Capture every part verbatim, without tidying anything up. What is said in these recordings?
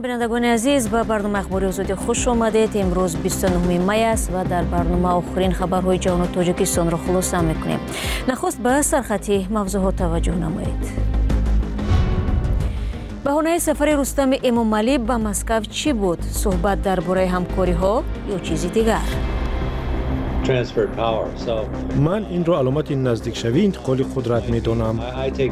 بینندگان عزیز، به برنامه اخباری آزادی خوش آمدید. امروز بیست و نهم می است و در برنامه آخرین خبرهای جهان و تاجیکستان را خلاصه می‌کنیم. نخست به سرخطی موضوعات توجه نمایید. بهانه سفر رستم امامعلی به مسکو چی بود؟ صحبت درباره همکاری‌ها یا چیزی دیگر؟ من این را علامت نزدیک شوی انتقال قدرت می‌دانم.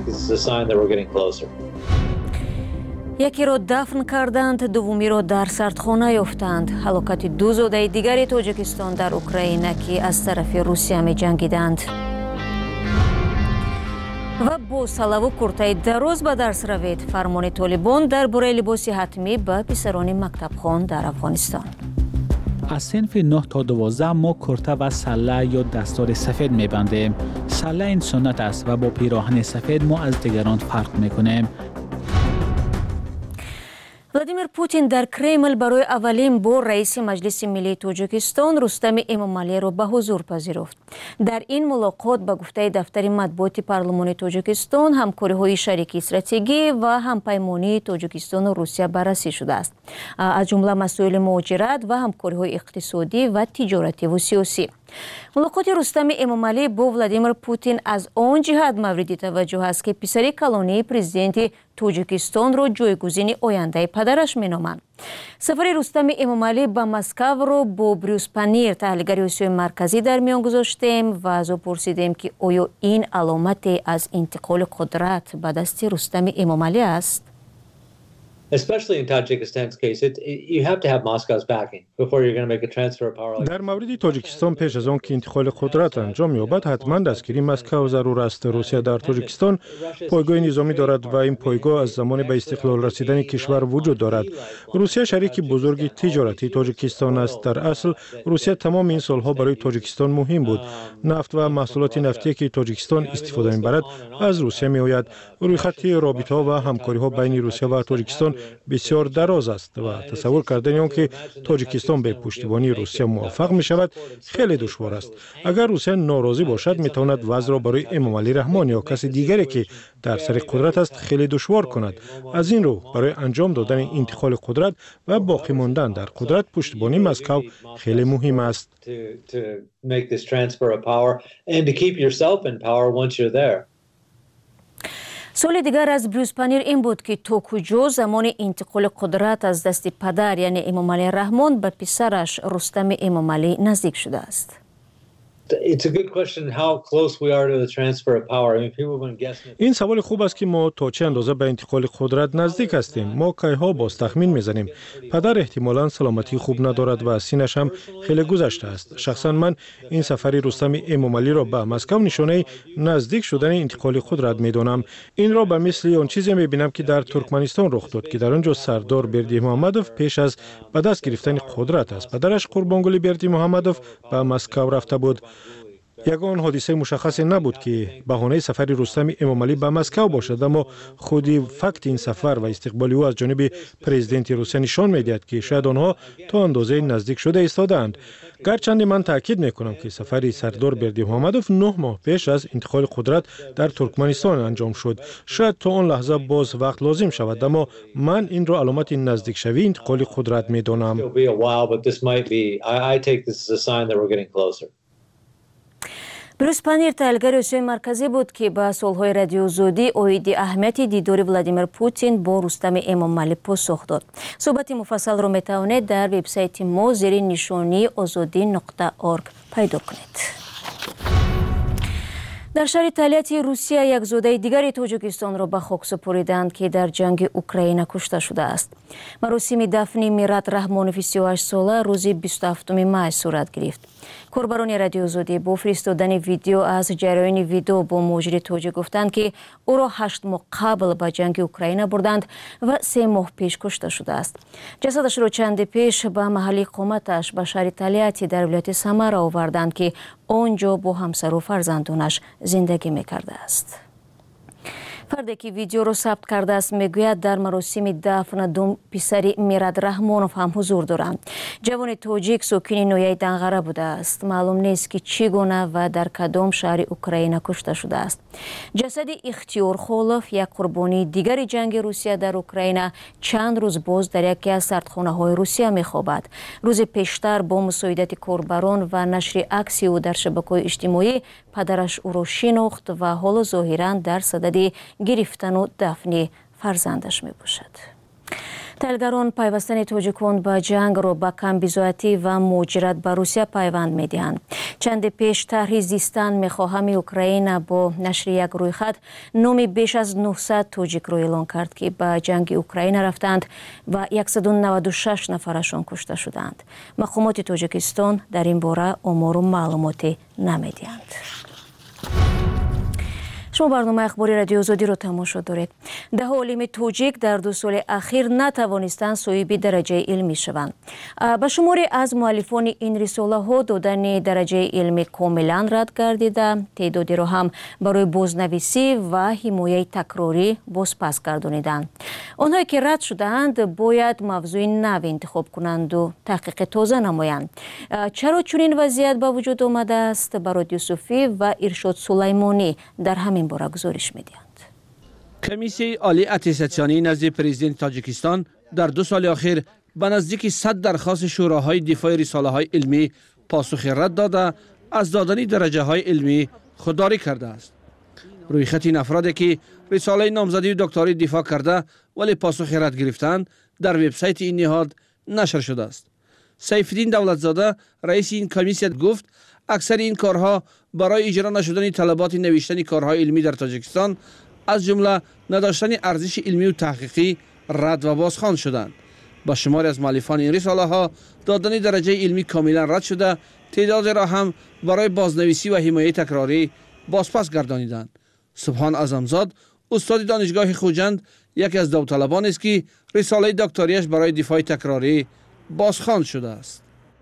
یکی را دفن کردند، دومی را در سردخانه یافتند. هلاکت دو زاده دیگری تاجیکستان در اوکراین که از طرف روسیه می جنگیدند. و با سلو کرتای دراز به درس روید. فرمان طالبان درباره لباس حتمی به پسران مکتب خوان در افغانستان. از صنف نه تا دوازده ما کرته و سله یا دستار سفید میبندیم. سله این سنت است و با پیراهن سفید ما از دیگران فرق میکنیم. ولادیمیر پوتین در کرمل برای اولین بار رئیس مجلس ملی تاجیکستان رستم امامعلی را به حضور پذیرفت. در این ملاقات به گفته دفتر مطبوعات پارلمان تاجیکستان همکاری‌های شریک استراتژیکی و همپیمانی تاجیکستان و روسیه بررسی شده است، از جمله مسائل مهاجرت و همکاری‌های اقتصادی و تجارتی و سیاسی. ملاقات رستم امامعلی با ولادیمیر پوتین از آن جهت مورد توجه است که پسر کلانی پرزیدنت تاجیکستان را جایگزین آینده پدرش مینامند. سفر رستم امامعلی به مسکو را با بروس پنیر، تحلیلگر آسیای مرکزی، در میان گذاشتیم و از او پرسیدیم که آیا این علامت از انتقال قدرت به دست رستم امامعلی است؟ در مورد تاجیکستان پیش از آن که انتقال قدرت انجام یابد حتما دستگیری مسکو ضرور است. روسیه در تاجیکستان پایگاه نظامی دارد و این پایگاه از زمان به استقلال رسیدن کشور وجود دارد. روسیه شریک بزرگ تجارتی تاجیکستان است. در اصل روسیه تمام این سالها برای تاجیکستان مهم بود. نفت و محصولات نفتی که تاجیکستان استفاده می‌برد از روسیه می‌آید. روی خط رابطه‌ها و همکاری‌ها بین روسیه و تاجیکستان بسیار دراز است و تصور کردن آن که تاجیکستان به پشتیبانی روسیه موفق می شود خیلی دشوار است. اگر روسیه ناراضی باشد می تواند وضع را برای امامعلی رحمان یا کسی دیگری که در سر قدرت است خیلی دشوار کند. از این رو برای انجام دادن انتقال قدرت و باقی ماندن در قدرت پشتیبانی مسکو خیلی مهم است. سوال دیگر از بروس پنیر این بود که تا کجا زمان انتقال قدرت از دست پدر یعنی امامعلی رحمان به پسرش رستم امامعلی نزدیک شده است. این سوال خوب است که ما تا چه اندازه به انتقال قدرت نزدیک هستیم. ما کایها باز تخمین میزنیم. پدر احتمالاً سلامتی خوب ندارد و سینش هم خیلی گذشته است. شخصا من این سفر رستم امامعلی را به مسکو نشانه نزدیک شدن انتقال قدرت میدانم. این را به مثل آن چیزی میبینم که در ترکمنستان رخ داد که در آنجا سردار بردی محمدوف پیش از به دست گرفتن قدرت از پدرش قربانگلی بردی محمدوف به مسکو رفته بود. یگان حادثه مشخصی نبود که بهانه سفر رستم امامعلی به مسکو باشد، اما خودی فکت این سفر و استقبال او از جانب پرزیدنت روسیه نشان می‌دهد که شاید آنها تا اندازه نزدیک شده ایستادند. گرچند من تاکید میکنم که سفر سردار بردی محمدوف نه ماه پیش از انتقال قدرت در ترکمنستان انجام شد. شاید تا آن لحظه باز وقت لازم شود، اما من این را علامت نزدیک شوی انتقال قدرت میدانم. بروس پنیر تحلیلگر آسیای مرکزی بود که به سوالهای رادیو زودی اوید اهمیت دیدار ولادیمیر پوتین با رستم امامعلی پاسخ داد. صحبت مفصل را میتوانید در وبسایت ما زیر نشانی آزادی نقطه اورگ پیدا کنید. در شهر تالیت روسیه یک زاده دیگری تاجیکستان را به خاک سپاریدند که در جنگ اوکراین کشته شده است. مراسم دفن میرات رحمانوف سی و هشت ساله روز بیست و هفتم می صورت گرفت. کاربران رادیو زودی با فرستادن ویدیو از جریان ویدیو با مجری تاجیک گفتند که او را هشت ماه قبل به جنگ اوکراین بردند و سه ماه پیش کشته شده است. جسدش را چند پیش به محل اقامتش به شهر تالیت در ولایت سمرا آوردند که آنجا با همسر و فرزندانش زندگی می‌کرده است. فرد که ویدیو رو ثبت کرده است میگوید در مراسم دفن دو پسر میراد رحمانوف هم حضور دارند. جوان توجیک ساکن نویه دنغره بوده است. معلوم نیست که چگونه و در کدام شهر اوکراین کشته شده است. جسد اختیار خولوف یک قربانی دیگر جنگ روسیه در اوکراین چند روز باز در یکی از سردخانه های روسیه میخوابد. روز پیشتر با مساعدت کاربران و نشر عکسی او در شبکه‌های اجتماعی پدرش او را شناخت و حالا ظاهراً در صدد گرفتن و دفن فرزندش می باشد. تحلیلگران پیوستن تاجیکان به جنگ را به کم بی‌ضابطگی و مهاجرت به روسیه پیوند می دهند. چند پیش طرح زیستن میخواهم اوکراین با نشر یک رویخط نام بیش از نهصد تاجیک را اعلان کرد که به جنگ اوکراین رفتند و صد و نود و شش نفرشان کشته شدند. مقامات تاجیکستان در این باره آمار و معلوماتی نمیدهند. شما برنامه اخباری رادیو آزادی رو تماشا دارید. ده عالم توجیک در دو سال اخیر نتوانستند صاحب درجه علمی شوند. به شماری از مؤلفان این رساله ها دادن درجه علمی کاملا رد گردیده، تعدادی را هم برای بازنویسی و حمایت تکراری بازپس گردانیدند. آنهایی که رد شدند باید موضوع نو انتخاب کنند و تحقیق تازه نمایند. چرا چنین وضعیت به وجود آمده است؟ براد یوسفی و ارشاد سلیمانی در همین باره گزارش می‌دهند. کمیسیون عالی اتستاسیونی نزد پرزیدنت تاجیکستان در دو سال اخیر به نزدیک صد درخواست شوراهای دفاع رساله‌های علمی پاسخ رد داده از دادن درجه‌های علمی خودداری کرده است. روی خط این افرادی که رساله نامزدی و دکترای دفاع کرده ولی پاسخ رد گرفتند در وبسایت این نهاد نشر شده است. سیفالدین دولتزاده رئیس این کمیسیون گفت اکثر این کارها برای اجرا نشدن طلبات نوشتن کارهای علمی در تاجیکستان از جمله نداشتن ارزش علمی و تحقیقی رد و بازخوان شدند. با شمار از مؤلفان این رساله ها دادن درجه علمی کاملا رد شده، تعداد را هم برای بازنویسی و حمایت تکراری بازپس گردانیدند. سبحان اعظمزاد استاد دانشگاه خوجند یکی از داوطلبان است که رساله دکتریش برای دفاع تکراری بازخوان شده است.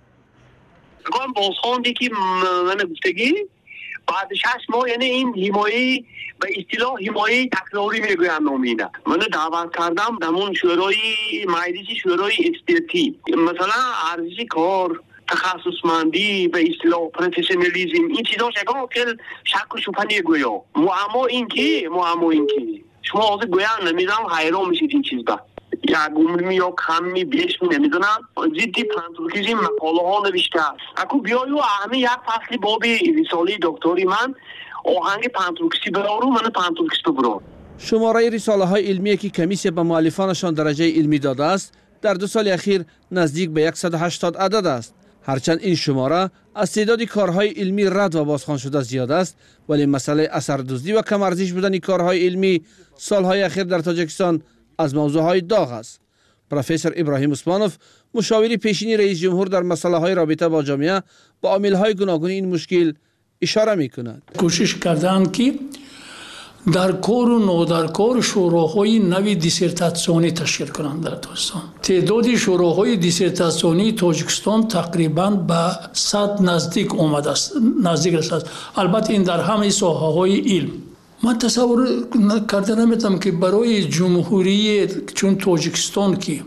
کام بازخوندی که من گفتگی بعد شش ماه، یعنی این حمایه به اصطلاح حمایه تکراری میگویم نامینه. من دعوت کردم در اون شورای مجلس شورای اکسپرتی، مثلا ارزش کار، تخصصمندی، به اصطلاح پروفسیونالیسم، این چیزا شکا که شک و شبهه نگویا. معما این که معما این که شما آزه گویان نمیدونم حیران میشید این چیز با یک عمرمی یا کمی بیش می نمیدونم جدی پانتورکیزی مقاله ها نوشته است. اکو بیایو همه یک فصل بابی رساله دکتری من آهنگ پانتورکیزی برارو من پانتورکیزی برارو. شماره رساله های علمی که کمیسیون به مؤلفانشان درجه علمی داده است در دو سال اخیر نزدیک به صد و هشتاد عدد است. هرچند این شماره از تعداد کارهای علمی رد و بازخوان شده زیاد است، ولی مسئله اثردوزی و کم ارزش بودن کارهای علمی سالهای اخیر در تاجیکستان از موضوعهای داغ است. پروفسور ابراهیم عثمانوف مشاور پیشین رئیس جمهور در مسائل های رابطه با جامعه با عامل‌های گوناگون این مشکل اشاره می‌کند. کوشش کردند که در کار و نودر کار شوراهای نوی دیسرتاسیونی تشکیل کنند در تاجیکستان. تعداد شوراهای دیسرتاسیونی تاجیکستان تقریباً به صد نزدیک آمده است، نزدیک است. البته این در همه ساحه‌های علم. من تصور کرده نمیتونم که برای جمهوری چون تاجیکستان که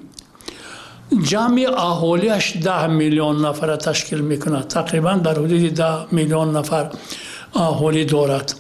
جمع اهالیش ده میلیون نفر تشکیل میکنه، تقریبا در حدود ده میلیون نفر اهالی دارد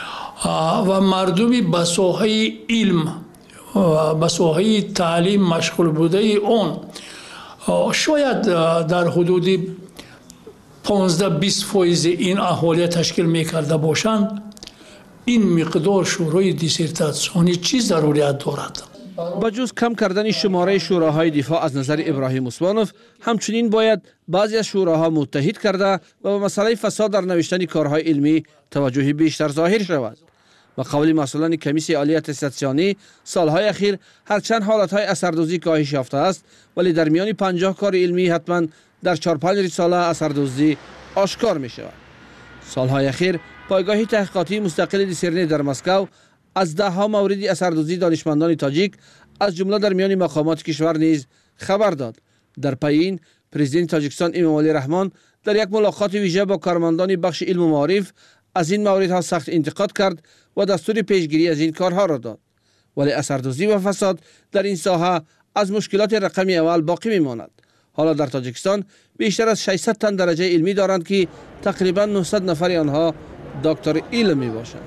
و مردمی به ساحه علم و به ساحه تعلیم مشغول بوده اون شاید در حدود پانزده بیست فیصد این اهالی تشکیل میکرده باشند، این مقدار شورای دیسرتاسیونی چی ضروریت دارد؟ با جز کم کردن شماره شوراهای دفاع از نظر ابراهیم عثمانوف، همچنین باید بعضی از شوراها متحد کرده و به مسئله فساد در نوشتن کارهای علمی توجه بیشتر ظاهر شود. و قول مسئولان کمیسیون عالی اتستاسیونی سالهای اخیر هرچند حالتهای اثردوزی کاهش یافته است، ولی در میان پنجاه کار علمی حتما در چهار پنج رساله اثردوزی آشکار می شود. سالهای اخیر پایگاه تحقیقاتی مستقل دیسرنی در مسکو از ده ها مورد اثردوزی دانشمندان تاجیک از جمله در میان مقامات کشور نیز خبر داد. در پی این پرزیدنت تاجیکستان امامعلی رحمان در یک ملاقات ویژه با کارمندان بخش علم و معارف از این موردها سخت انتقاد کرد و دستور پیشگیری از این کارها را داد. ولی اثردوزی و فساد در این ساحه از مشکلات رقمی اول باقی میماند. حالا در تاجیکستان بیشتر از ششصد تن درجه علمی دارند که تقریبا نهصد نفر آنها دکتر علم می باشند.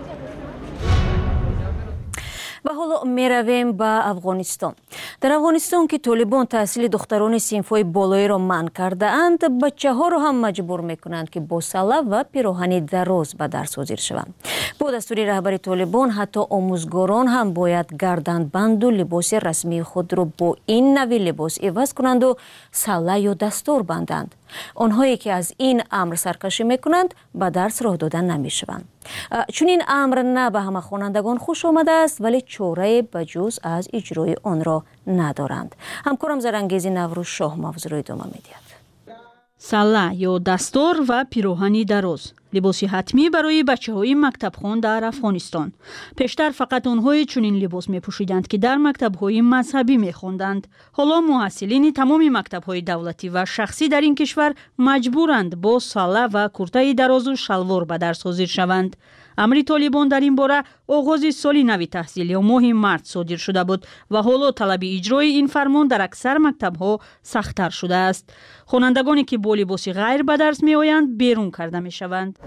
و حالا میرویم به افغانستان. در افغانستان که طالبان تحصیل دختران صنف‌های بالایی را منع کرده اند، بچه ها را هم مجبور میکنند که با سله و پیراهن دراز به درس حاضر شوند. با دستور رهبر طالبان حتی آموزگاران هم باید گردنبند و لباس رسمی خود را با این نوع لباس عوض کنند و سله یا دستار بندند. آنهایی که از این امر سرکشی میکنند به درس راه دادن نمیشوند. چون این امر نه به همه خوانندگان خوش آمده است، ولی چاره بجز از اجرای آن را ندارند. همکارم زرانگیزی نوروز شاه موضوع را ادامه میدهد. سله یا دستار و پیراهن دراز لباسی حتمی برای بچه‌های مکتبخوان در افغانستان. پیشتر فقط آنهای چنین لباس می‌پوشیدند که در مکتب‌های مذهبی می‌خواندند. حالا محصلین تمام مکتب‌های دولتی و شخصی در این کشور مجبورند با سله و کرته دراز و شلوار به درس حاضر شوند. امر طالبان در این باره آغاز سال نو تحصیل یا ماه مارس صادر شده بود و حالا طلب اجرای این فرمان در اکثر مکتب‌ها سخت‌تر شده است. خوانندگانی که با لباس غیر به درس می‌آیند بیرون کرده می‌شوند.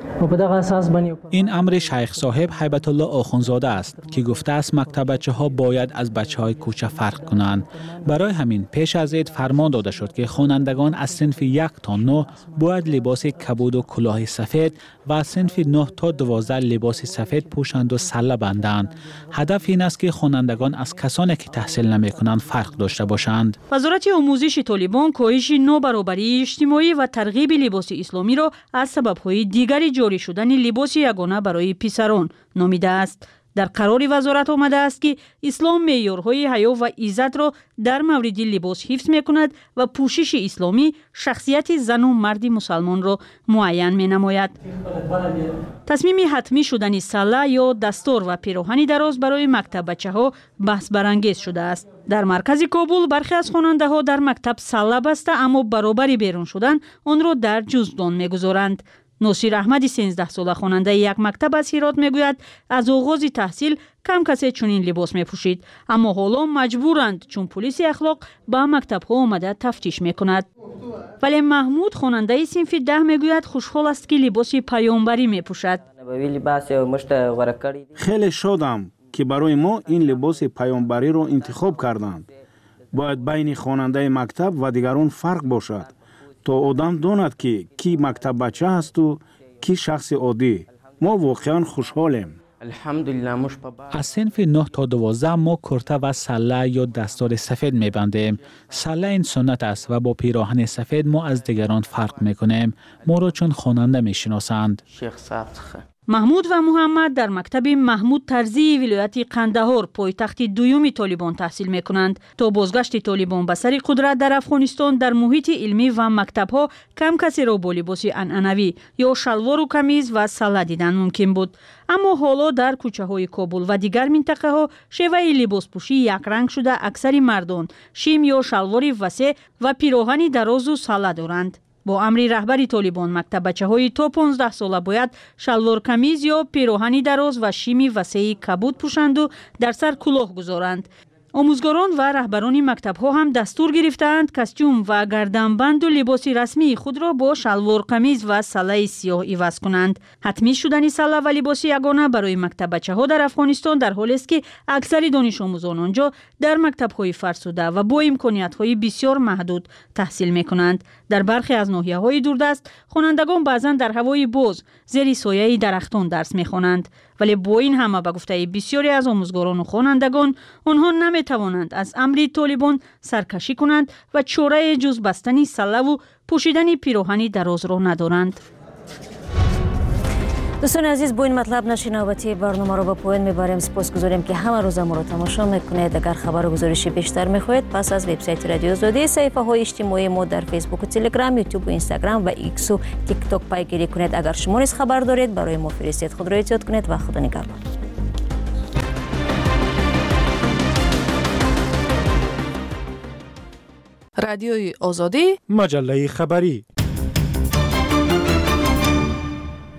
این امر شیخ صاحب هیبت الله آخوندزاده است که گفته است مکتب بچه‌ها باید از بچه‌های کوچه فرق کنند. برای همین پیش از عید فرمان داده شد که خوانندگان از صنف یک تا نه باید لباس کبود و کلاه سفید و از صنف نه تا دوازده لباس سفید پوشند و سله بندند. هدف این است که خوانندگان از کسانی که تحصیل نمی‌کنند فرق داشته باشند. وزارت آموزش طالبان کاهش نابرابری اجتماعی و ترغیب لباس اسلامی را از سبب‌های دیگری جاری شدن لباس یگانه برای پسران نامیده است. در قرار وزارت آمده است که اسلام معیارهای حیا و عزت را در مورد لباس حفظ می‌کند و پوشش اسلامی شخصیت زن و مرد مسلمان را معین می‌نماید. تصمیم حتمی شدن سله یا دستار و پیراهن دراز برای مکتب بچه‌ها بحث برانگیز شده است. در مرکز کابل برخی از خواننده‌ها در مکتب سله بسته اما برابر بیرون شدن آن را در جزدان می‌گذارند. ناصر احمدی سیزده ساله خواننده یک مکتب از هرات میگوید از آغاز تحصیل کم کسی چنین لباس میپوشید، اما حالا مجبورند چون پلیس اخلاق به مکتب ها آمده تفتیش میکند. ولی محمود خواننده صنف ده میگوید خوشحال است که لباس پیامبری میپوشد. خیلی شادم که برای ما این لباس پیامبری را انتخاب کردند. باید بین خواننده مکتب و دیگران فرق باشد تا آدم داند که کی مکتب بچه است و کی شخص عادی. ما واقعا خوشحالیم. از صنف نه تا دوازده ما کرته و سله یا دستار سفید میبندیم. سله این سنت است و با پیراهن سفید ما از دیگران فرق میکنیم. ما را چون خواننده میشناسند. محمود و محمد در مکتب محمود طرزی ولایت قندهار پایتخت دوم طالبان تحصیل میکنند. تا بازگشت طالبان به سر قدرت در افغانستان در محیط علمی و مکتبها کم کسی را با لباس عنعنوی یا شلوار و کمیز و سله دیدن ممکن بود. اما حالا در کوچه های کابل و دیگر منطقه ها شیوه لباس پوشی یک رنگ شده. اکثر مردان شیم یا شلوار وسیع و پیراهن دراز و سله دارند. با امر رهبری طالبان مکتب بچه‌های تا پانزده ساله باید شلوار کمیز یا پیراهن دراز و شیم وسیع کبود پوشند و در سر کلاه گذارند. آموزگاران و رهبران مکتب‌ها هم دستور گرفتند کاستوم و گردنبند و لباس رسمی خود را با شلوار قمیض و سله سیاه عوض کنند. حتمی شدن سله و لباس یگانه برای مکتب بچه‌ها در افغانستان در حالی است که اکثر دانش آموزان آنجا در مکتب‌های فرسوده و با امکانات‌های بسیار محدود تحصیل می‌کنند. در برخی از ناحیه‌های دوردست خوانندگان بعضاً در هوای باز زیر سایه درختان درس می‌خوانند. ولی با این همه به گفته بسیاری از آموزگاران و خوانندگان آنها نمی‌توانند از امر طالبان سرکشی کنند و چاره جز بستن سله و پوشیدن پیراهن دراز را ندارند. دوستان عزیز، با این مطلب نشر نوبتی برنامه را به پایان میبریم. سپاسگزاریم که همه روز ما را تماشا میکنید. اگر خبر و گزارشی بیشتر میخواهید پس از وبسایت رادیو آزادی، صفحه های اجتماعی ما در فیسبوک و تلگرام، یوتیوب و اینستاگرام و ایکس و تیک تاک پیگیری کنید. اگر شما نیز خبر دارید برای ما فرستید. خود را احتیاط کنید و خدا نگهدار. رادیوی آزادی، مجله خبری.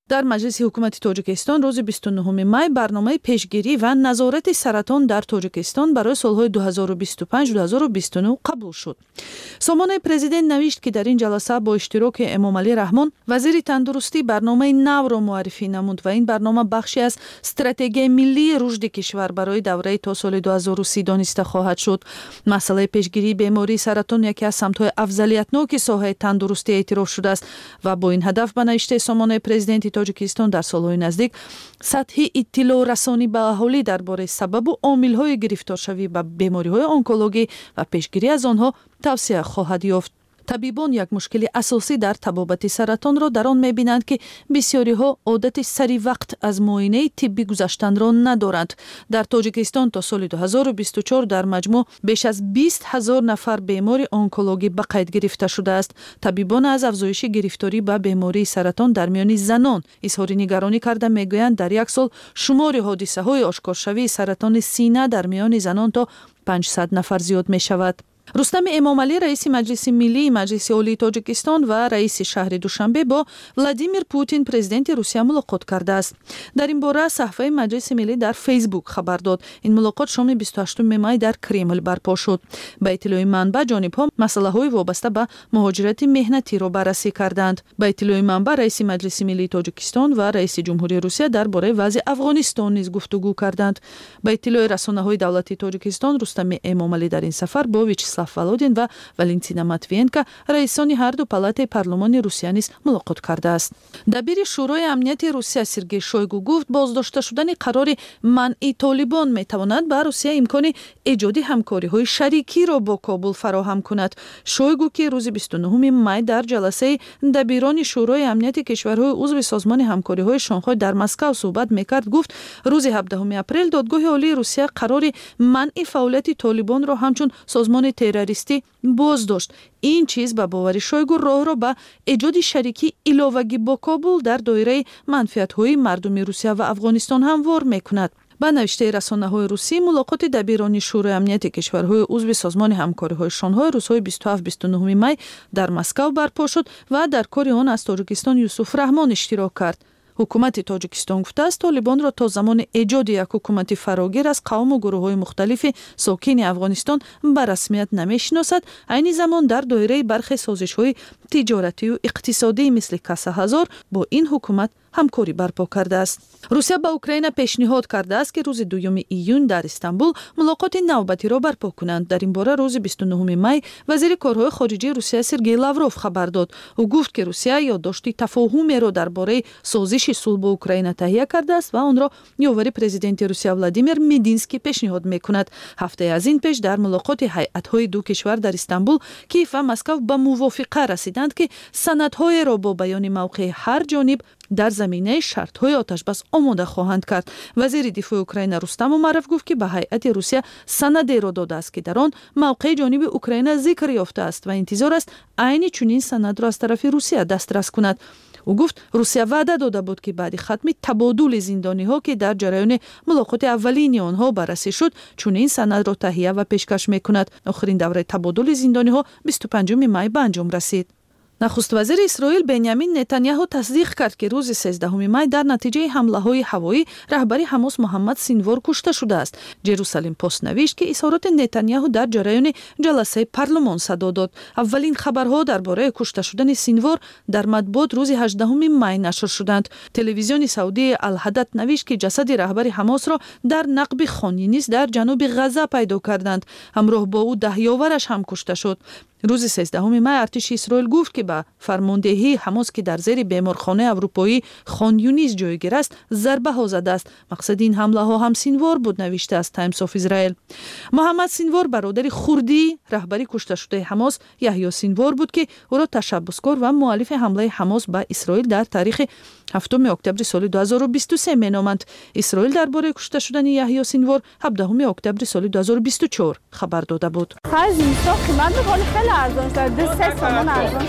در مجلس حکومت تاجیکستان روز بیست و نهم می برنامه پیشگیری و نظارت سرطان در تاجیکستان برای سالهای دو هزار و بیست و پنج تا دو هزار و بیست و نه قبول شد. سامانه پرزیدنت نوشت که در این جلسه با اشتراک امام علی رحمان وزیر تندرستی برنامه نو را معرفی نمود و این برنامه بخشی از استراتژی ملی رشد کشور برای دوره تا سال دو هزار و سی دانسته خواهد شد. مسئله پیشگیری بیماری سرطان یکی از سمت‌های اولیت‌ناک ساحه تندرستی اعتراف شده است و با این هدف به نوشته سامانه پرزیدنت تاجیکستان در سالهای نزدیک سطح اطلاع رسانی به اهالی درباره سبب و عامل‌های گرفتارشوی به بیماری‌های آنکولوژی و پیشگیری از آنها توصیه خواهد یافت. طبیبان یک مشکل اساسی در طبابت سرطان را در آن می‌بینند که بسیاری ها عادت سری وقت از معاینه طبی گذشتن را ندارند. در تاجیکستان تا سال دو هزار و بیست و چهار در مجموع بیش از بیست هزار نفر بیمار آنکولوژی به قید گرفته شده است. طبیبان از افزایش گرفتاری به بیماری سرطان در میان زنان اظهار نگرانی کرده میگویند در یک سال شمار حادثه های آشکارشوی سرطان سینه در میان زنان تا پانصد نفر زیاد می شود. رستم امام علی رئیس مجلس ملی مجلس عالی تاجیکستان و رئیس شهر دوشنبه با ولادیمیر پوتین پرزیدنت روسیه ملاقات کرده است. در این باره صفحه مجلس ملی در فیسبوک خبر داد. این ملاقات شام بیست و هشتم می در کرمل برپا شد. با اطلاع منبع جانب‌ها مسائل وابسته به مهاجرت مهنتی را بررسی کردند. با اطلاع منبع رئیس مجلس ملی تاجیکستان و رئیس جمهوری روسیه درباره وضع افغانستان نیز گفتگو کردند. با اطلاع رسانه‌های دولتی تاجیکستان رستم امام علی در این سفر با ویچسلاو ولودین و والنتینا ماتوینکا رئیسان هر دو پالات پارلمان روسیه نیز ملاقات کرده است. دبیر شورای امنیت روسیه سرگئی شویگو گفت بازداشته شدن قرار منع طالبان میتواند به روسیه امکان ایجاد همکاری‌های شریکی را با کابل فراهم کند. شویگو که روز بیست و نهم می در جلسه دبیران شورای امنیت کشورهای عضو سازمان همکاری‌های شانگهای در مسکو صحبت میکرد گفت روز هفدهم اپریل دادگاه عالی روسیه قرار منع فعالیت طالبان را همچون سازمان تروریستی باز داشت. این چیز به باور شویگو راه را به ایجاد شریکی علاوگی با کابل در دایره منفعت‌های مردم روسیه و افغانستان هموار میکند. با نوشته رسانه‌های روسی ملاقات دبیران شورای امنیت کشورهای عضو سازمان همکاری‌های شانگهای روزهای بیست و هفت تا بیست و نه می در مسکو برپا شد و در کار آن از تاجیکستان یوسف رحمان اشتراک کرد. حکومت تاجیکستان گفته است طالبان را تا زمان ایجاد یک حکومت فراگیر از قوم و گروه‌های مختلف ساکن افغانستان به رسمیت نمی‌شناسد. عین زمان در دایره برخی سازش‌های تجارتی و اقتصادی مثل کاسه هزار با این حکومت همکاری برپا کرده است. روسیه به اوکراین پیشنهاد کرده است که روز دوم ایون در استانبول ملاقات نوبتی را برپا کنند. در این باره روز بیست و نهم می وزیر کارهای خارجه روسیه سرگئی لاوروف خبر داد. او گفت که روسیه یادداشت تفاهمی را درباره سازش صلح با اوکراین تهیه کرده است و آن را یاور پرزیدنت روسیه ولادیمیر مدینسکی پیشنهاد می‌کند. هفته از این پیش در ملاقات هیئت‌های دو کشور در استانبول کیف و مسکو به موافقه رسیدند که سندهای را با بیان موقع هر جانب در زمینه شرط‌های آتشبس آماده خواهند کرد. وزیر دفاع اوکراین رستم امروف گفت که به هیئت روسیه سندی را داده است که در آن موقع جانب اوکراین ذکر یافته است و انتظار است عین چنین سند را از طرف روسیه دسترس کند. او گفت روسیه وعده داده بود که بعد ختم تبادل زندانی‌ها که در جریان ملاقات اولین آنها بررسی شد چنین سند را تهیه و پیشکش می‌کند. آخرین دوره تبادل زندانی‌ها بیست و پنجم می به انجام رسید. نخست وزیر اسرائیل بنیامین نتانیاهو تصدیق کرد که روز سیزدهم می در نتیجه حمله‌های هوایی رهبر حماس محمد سینوار کشته شده است. جروسالم پست نوشت که اظهارات نتانیاهو در جریان جلسه پارلمان صدا داد. اولین خبرها درباره کشته شدن سینوار در مطبوعات روز هجدهم می نشر شدند. تلویزیون سعودی الحدث نوشت که جسد رهبر حماس را در نقب خان یونس در جنوب غزه پیدا کردند. همراه با او ده یاورش هم کشته شد. روز سیزدهم می ارتش اسرائیل گفت که به فرماندهی حماس که در زیر بیمارخانه اروپایی خان یونس جایگیر است ضربه ها زده است. مقصد این حمله ها هم سینوار بود نوشته است تایمز آف اسرائیل. محمد سینوار برادر خردی رهبری کشته شده حماس یحیی سینوار بود که او را تشبسکار و مؤلف حمله حماس به اسرائیل در تاریخ هفتم اکتبر سال دو هزار و بیست و سه مینامند. اسرائیل درباره کشته شدن یحیی سینوار هفدهم اکتبر سال دو هزار و بیست و چهار خبر داده بود. از این سال قیمت خیلی خیلی ارزان شد. دو سه تومان ارزان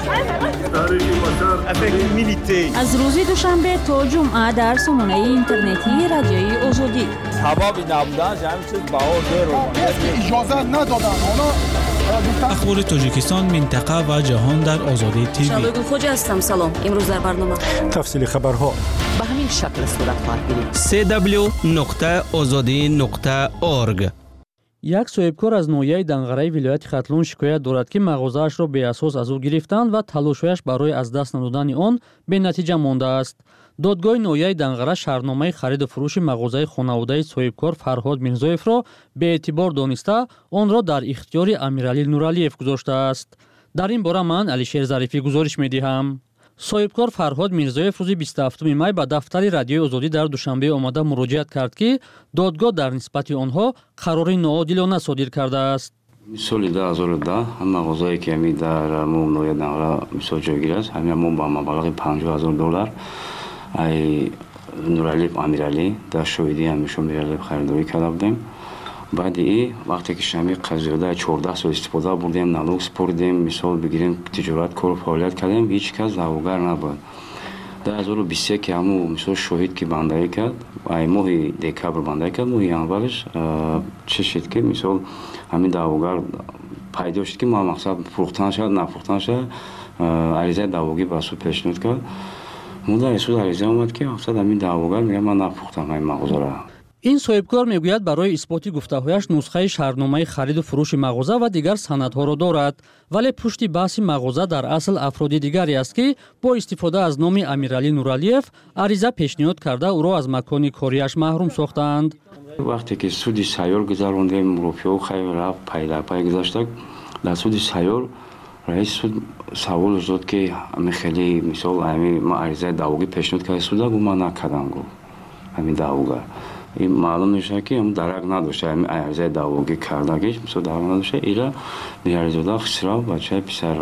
شد. از روز دوشنبه تا جمعه در سامانه اینترنتی رادیوی آزادی. سبب نبودن همین چیز بهار رو اجازه ندادن. حالا اخبار تاجیکستان، منطقه و جهان در آزادی تیوی. شبگون خوجا هستم. سلام. امروز در برنامه تفصیل خبرها به همین شکل صورت خواهد گرفت. سی دبلیو نقطه آزادی نقطه اورگ. یک صاحبکار از ناحیه دنغره ولایت ختلون شکایت دارد که مغازه‌اش را به اساس از او گرفتند و تلاش‌هایش برای از دست ندادن آن به نتیجه مانده است. دادگاه ناحیه دنغره شرطنامه خرید و فروش مغازه خانواده صاحبکار فرهاد میرزایف را به اعتبار دانسته آن را در اختیار امیرعلی نورعلیف گذاشته است. در این باره من علیشیر ظریفی گزارش می‌دهم. صاحبکار فرهاد میرزایف روز بیست و هفتم می به دفتر رادیوی آزادی در دوشنبه آمده مراجعت کرد که دادگاه در نسبت آنها قرار ناعادلانه صادر کرده است. سال دو هزار و ده مغازه‌ای که می در ناحیه دنغره مثال جایگیر است، همین ما با مبلغ پنجاه هزار دلار ای نورعلی امیرعلی در شاهدی همیشه میرعلی خریداری کرده بودیم. بعد ای وقتی که شمی قضیه چهارده سال استفاده بردیم، نالوگ سپردیم، مثال بگیریم تجارت کار و فعالیت کردیم، هیچ کس دعواگر نبود. در هزار و بیست و یک همو مثال شاهد که بندگی کرد، ای ماه دکبر بندگی کرد، ماه اولش چه شد که مثال همین دعواگر پیدا شد که ما مقصد فروختن شد، نفروختن شد، عریضه دعواگی بسو پیشنهاد کرد. مون در اسود عریضه اومد که مقصد همین دعواگر میگه من نفروختم این مغازه را. این صاحبکار میگوید برای اثبات گفته‌هایش نسخه شرطنامه خرید و فروش مغازه و دیگر سندها را دارد، ولی پشت بحث مغازه در اصل افراد دیگری است که با استفاده از نام امیرعلی نورعلیف عریضه پیشنهاد کرده او را از مکان کاریش محروم ساختند. وقتی که سودی سیار گذروندیم، روپیه و خیلی رفت پیدا پای گذاشتک، در سودی سیار رئیس سود سوال داد که همین خیلی مثال همین ما عریضه دعواگی پیشنهاد کرده سودا گفت من نکردم گفت همین دعواگر. این معلوم میشه که هم درک نداشته، همین عریضه دعواگی کردگیش مثلا درک نداشته. ایرا میارزودا خسرا بچه پسر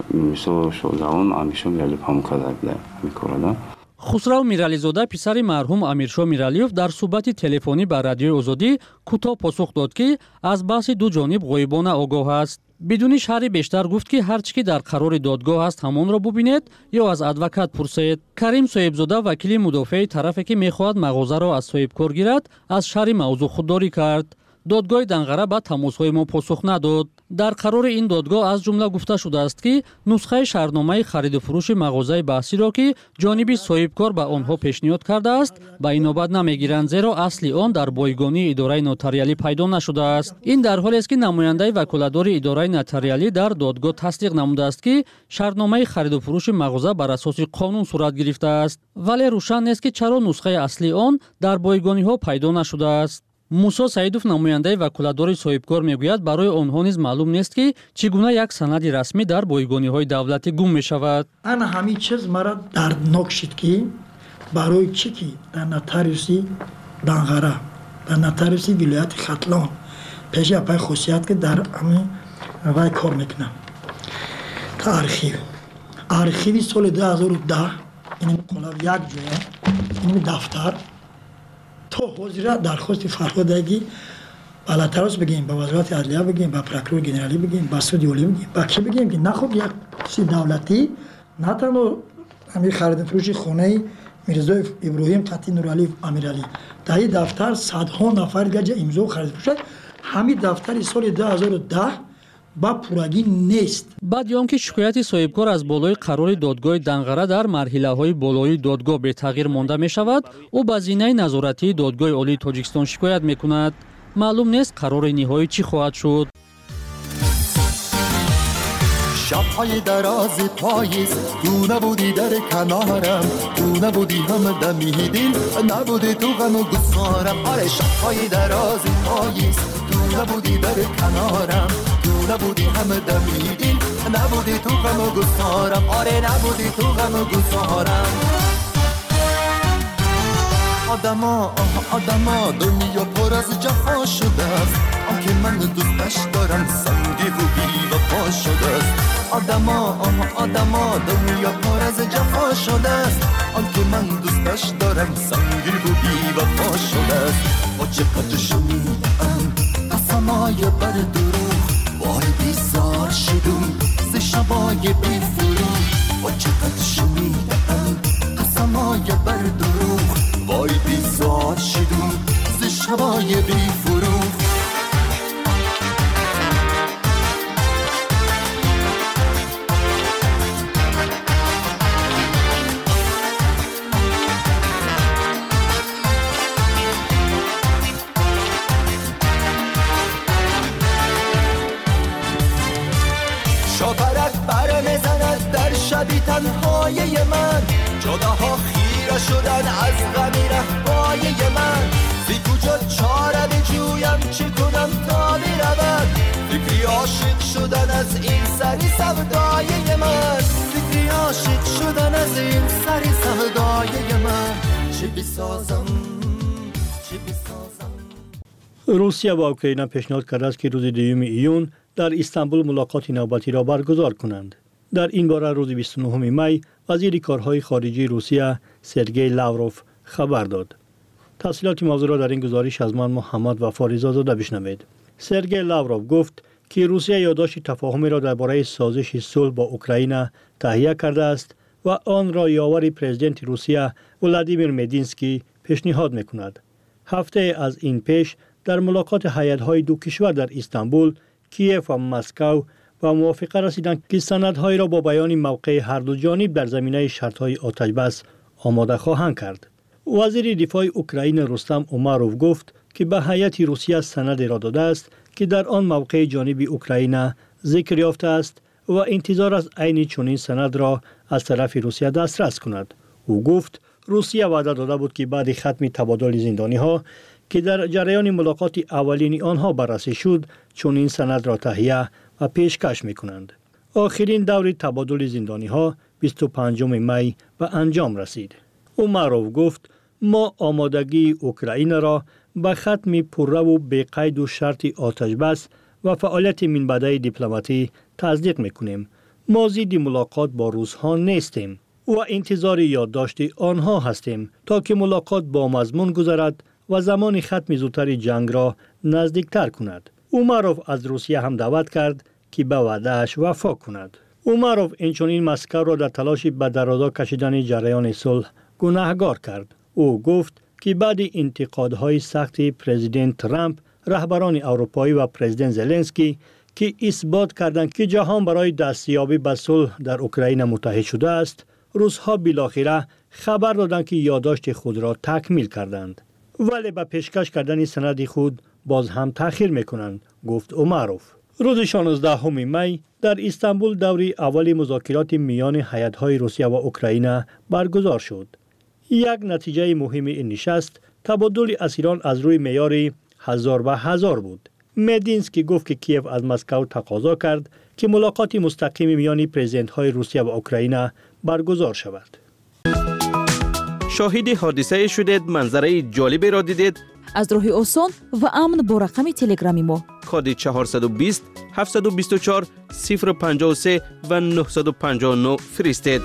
مثلا شولدان همیشه میرعلی پامو کرده بوده همین کارا. خسرو میرعلیزاده پسر مرحوم امیرشاه میرعلیف در صحبت تلفنی با رادیوی آزادی کوتاه پاسخ داد که از بحث دو جانب غایبانه آگاه است. بدون شرح بیشتر گفت که هر چی که در قرار دادگاه است همان را ببینید یا از ادوکات پرسید. کریم صاحبزاده وکیل مدافع طرفی که میخواهد مغازه را از صاحبکار گیرد از شرح موضوع خودداری کرد. دادگاه دنغره به تماس‌های ما پاسخ نداد. در قرار این دادگاه از جمله گفته شده است که نسخه شرطنامه خرید و فروش مغازه بحثی را که جانب صاحبکار به آنها پیشنهاد کرده است به این نوبت نمیگیرند، زیرا اصلی آن در بایگانی اداره نوتاریالی پیدا نشده است. این در حالی است که نماینده وکالتدار اداره نوتاریالی در دادگاه تصدیق نموده است که شرطنامه خرید و فروش مغازه بر اساس قانون صورت گرفته است، ولی روشن نیست که چرا نسخه اصلی آن در بایگانی ها پیدا نشده است. موسی سعیدوف نماینده وکالتدار صاحبکار میگوید برای آنها نیز معلوم نیست که چگونه یک سند رسمی در بایگانی‌های دولتی گم می‌شود. انا همین چیز مرا دردناک شد که برای چی که در نوتاریوسی دنغره در نوتاریوسی ولایت ختلان پیش پای خصوصیت که در همین وای کار میکنم تا آرخیو آرخیوی سال دو هزار و ده این قلاب یک جای این دفتر تو حضور درخواست فرهادگی بالاترس بگیم، با وزارت عدلیه بگیم، با پروکرور جنرالی بگیم، با سود اولی بگیم، با کی بگیم که نخوب یک چیز دولتی نه تنها همین خرید فروش خانه میرزایف ابراهیم قطی نورعلی امیرعلی در این دفتر صدها نفر گنج امضا خرید فروش همین دفتر سال دو هزار و ده با پورگی نیست. بعد یام که شکایت صاحبکار از بالای قرار دادگاه دنغره در مرحله های بالای دادگاه به تغییر مانده می شود، او با زینه نظارتی دادگاه عالی تاجیکستان شکایت می کند. معلوم نیست قرار نهایی چی خواهد شد. شب‌های دراز پاییز تو نبودی در کنارم، تو نبودی هم دمی دل، نبودی تو غم و گسارم. آره شب‌های دراز پاییز تو نبودی در کنارم، تو نبودی هم دمی دل، نبودی تو غم و گسارم. آره نبودی تو غم و گسارم. آدما آه آدما دنیا پر از جفا شده است، آن که من دوستش دارم سنگی و بی وفا شده است. آدما آه آدما دنیا پر از جفا شده است، آن که من دوستش دارم سنگی و بی وفا شده است. با چقدر شنیدم قسمای بر دروغ، وای بیزار شدم ز شبای بی فروغ. با چقدر شنیدم قسمای بر دروغ، وای بیزار شدم ز شبای بی فروغ. سایه من جداها خیره شدن از غمی رهبای من زی کجا چاره بجویم چی کنم تا برود فکری عاشق شدن از این سری سودای من فکری عاشق شدن از این سری سودای من چی بسازم چی بسازم. روسیه و اوکراین پیشنهاد کرده است که روز دوم ایون در استانبول ملاقات نوبتی را برگزار کنند. در این باره روز بیست و نهم می وزیر کارهای خارجی روسیه سرگئی لاوروف خبر داد. تفصیلات موضوع را در این گزارش از من محمد وفا رضازاده بشنوید. سرگئی لاوروف گفت که روسیه یادداشت تفاهمی را درباره سازش صلح با اوکراین تهیه کرده است و آن را یاور پرزیدنت روسیه ولادیمیر مدینسکی پیشنهاد می‌کند. هفته از این پیش در ملاقات هیئت‌های دو کشور در استانبول، کیف و مسکو و موافقه رسیدند که سندهای را با بیان موقع هر دو جانب در زمینه شرط‌های آتش‌بس آماده خواهند کرد. وزیر دفاع اوکراین رستم اوماروف گفت که به هیئت روسیه سند را داده است که در آن موقع جانب اوکراین ذکر یافته است و انتظار از عین چنین سند را از طرف روسیه دسترس کند. او گفت روسیه وعده داده بود که بعد ختم تبادل زندانی‌ها که در جریان ملاقات اولین آنها بررسی شد چنین سند را تهیه و پیشکش می‌کنند. آخرین دور تبادل زندانی‌ها بیست و پنجم می به انجام رسید. اوماروف گفت ما آمادگی اوکراین را به ختم پررو و بی قید و شرط آتش‌بس و فعالیت منبعث دیپلماتی تصدیق می‌کنیم. ما ضد ملاقات با روس‌ها نیستیم و انتظار یادداشت آنها هستیم تا که ملاقات با مضمون گذرد و زمان ختم زودتر جنگ را نزدیکتر کند. اوماروف از روسیه هم دعوت کرد که به وعده‌اش وفا کند. اوماروف اینچنین مسکو را در تلاش به درازا کشیدن جریان صلح گناهکار کرد. او گفت که بعد انتقادهای سخت پرزیدنت ترامپ، رهبران اروپایی و پرزیدنت زلنسکی که اثبات کردند که جهان برای دستیابی به صلح در اوکراین متحد شده است، روس‌ها بالاخره خبر دادند که یادداشت خود را تکمیل کردند. ولی به پیشکش کردن سند خود باز هم تأخیر میکنند، گفت اوماروف. روز شانزدهم می در استانبول دوری اول مذاکرات میان هیئت‌های روسیه و اوکراین برگزار شد. یک نتیجه مهم این نشست تبادل اسیران از روی معیار هزار به هزار بود. مدینسکی گفت که کیف از مسکو تقاضا کرد که ملاقات مستقیم میان پرزیدنت‌های روسیه و اوکراین برگزار شود. شاهد حادثه شدید، منظره جالبی را دیدید؟ از راه آسان و امن با رقم تلگرامی ما کد چهارصد و بیست هفتصد و بیست و چهار صفر پنجاه و سه و نهصد و پنجاه و نه فرستید.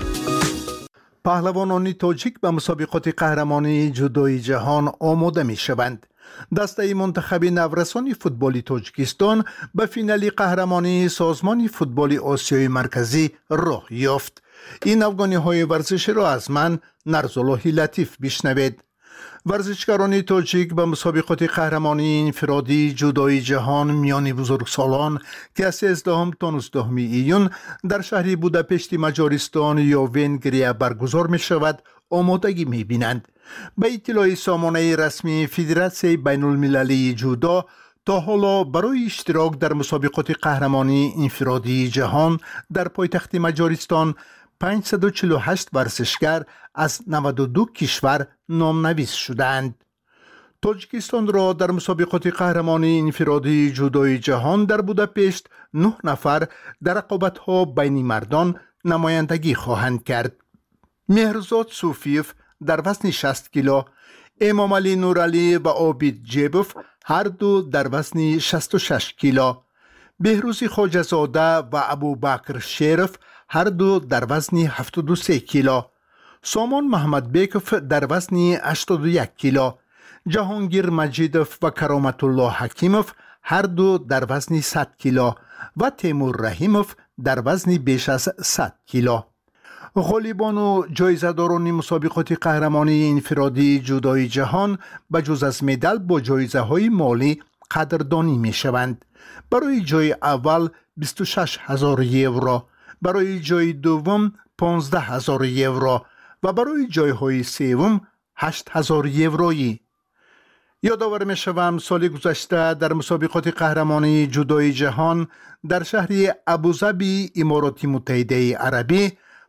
پهلوانان تاجیک به مسابقات قهرمانی جودوی جهان آماده می شوند. دسته منتخب نورسان فوتبال تاجیکستان به فینال قهرمانی سازمان فوتبال آسیای مرکزی راه یافت. این افغانی های ورزشی را از من نرزالله لطیف بشنوید. ورزشکاران تاجیک به مسابقات قهرمانی انفرادی جودوی جهان میان بزرگسالان که از سیزدهم تا نوزدهم ایون در شهر بوداپشت مجارستان یا ونگریا برگزار می شود آمادگی می بینند. به اطلاع سامانه رسمی فدراسیون بین المللی جودو، تا حالا برای اشتراک در مسابقات قهرمانی انفرادی جهان در پایتخت مجارستان پانصد و چهل و هشت ورزشکار از نود و دو کشور نامنویس شدند. تاجیکستان را در مسابقات قهرمانی انفرادی جودوی جهان در بوداپشت نه نفر در رقابت‌ها بین مردان نمایندگی خواهند کرد. مهرزاد صوفیف در وزن شصت کیلو، امام علی نورعلی و عابد جیبوف هر دو در وزن شصت و شش کیلو، بهروز خواجه‌زاده و ابوبکر شریف هر دو در وزن هفتاد و سه کیلو، سامان محمد بیکوف در وزن هشتاد و یک کیلو، جهانگیر مجیدوف و کرامت الله حکیموف هر دو در وزن صد کیلو و تیمور رحیموف در وزن بیش از صد کیلو. غالبان و جایزه‌داران مسابقات قهرمانی انفرادی جودوی جهان به جز از مدال با جایزه های مالی قدردانی می شوند. برای جای اول بیست و شش هزار یورو، برای جای دوم پانزده هزار یورو و برای جای های سوم هشت هزار یورویی. یادآور می شوم سال گذشته در مسابقات قهرمانی جودوی جهان در شهر ابوظبی امارات متحده عربی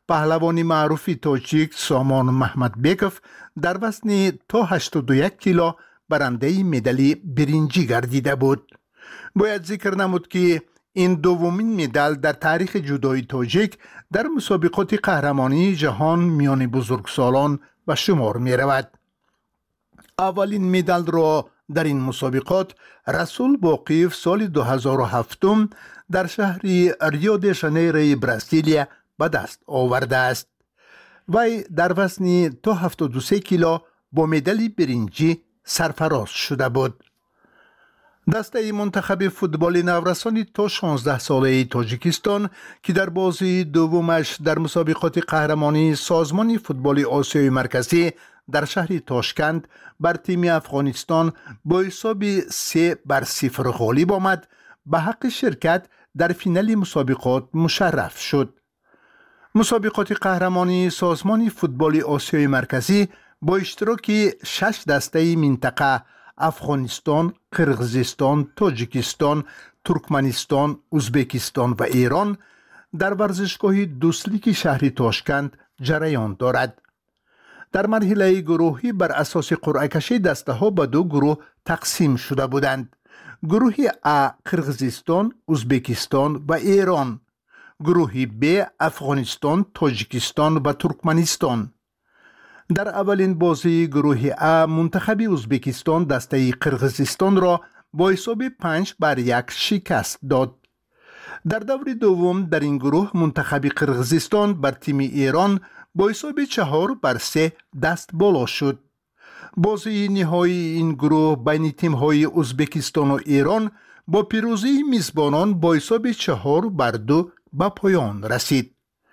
پهلوان معروف تاجیک سامان محمدبکوف در وزن تا هشتاد و یک کیلو برنده مدال برنجی گردیده بود. باید ذکر نمود که این دومین مدال در تاریخ جودوی تاجیک در مسابقات قهرمانی جهان میان بزرگسالان و شمار می رود. اولین مدال را در این مسابقات رسول باقیف سال دو هزار و هفت در شهر ریو د ژانیرو برزیلیا به دست آورده است. وی در وزن تا هفتاد و سه کیلو با مدال برنجی سرفراز شده بود. دسته منتخب فوتبال نورسان تا شانزده ساله تاجیکستان که در بازی دومش در مسابقات قهرمانی سازمان فوتبال آسیای مرکزی در شهر تاشکند بر تیم افغانستان با حساب سه بر صفر غالب آمد، به حق شرکت در فینال مسابقات مشرف شد. مسابقات قهرمانی سازمان فوتبال آسیای مرکزی با اشتراک شش دسته منطقه افغانستان، قرغیزستان، تاجیکستان، ترکمنستان، ازبکستان و ایران در ورزشگاه دوسلیک شهر تاشکند جریان دارد. در مرحله گروهی بر اساس قرعه کشی دسته ها به دو گروه تقسیم شده بودند. گروه ا قرغیزستان، ازبکستان و ایران، گروه ب افغانستان، تاجیکستان و ترکمنستان. در اولین بازی گروه ا منتخب ازبکستان دسته قرغیزستان را با حساب پنج بر یک شکست داد. در دور دوم در این گروه منتخب قرغیزستان بر تیم ایران با حساب چهار بر سه دست بالا شد. بازی نهایی این گروه بین تیم های ازبکستان و ایران با پیروزی میزبانان با حساب چهار بر دو به پایان رسید.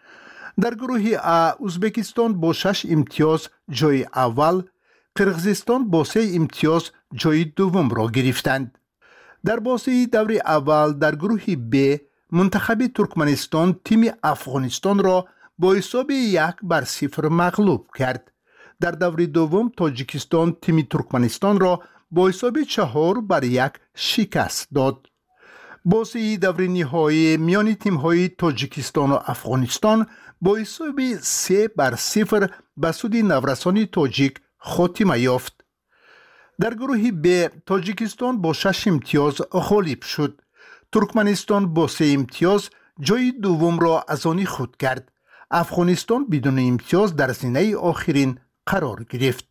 در گروه ا ازبکستان با شش امتیاز جای اول، قرغیزستان با سه امتیاز جای دوم را گرفتند. در بازی دور اول در گروه ب منتخب ترکمنستان تیم افغانستان را با حساب یک بر صفر مغلوب کرد. در دور دوم تاجیکستان تیم ترکمنستان را با حساب چهار بر یک شکست داد. بازی دور نهایی میان تیم های تاجیکستان و افغانستان با حساب سه بر صفر به سود نورسان تاجیک خاتمه یافت. در گروه ب تاجیکستان با شش امتیاز غالب شد. ترکمنستان با سه امتیاز جای دوم را از آن خود کرد. افغانستان بدون امتیاز در زینه آخرین قرار گرفت.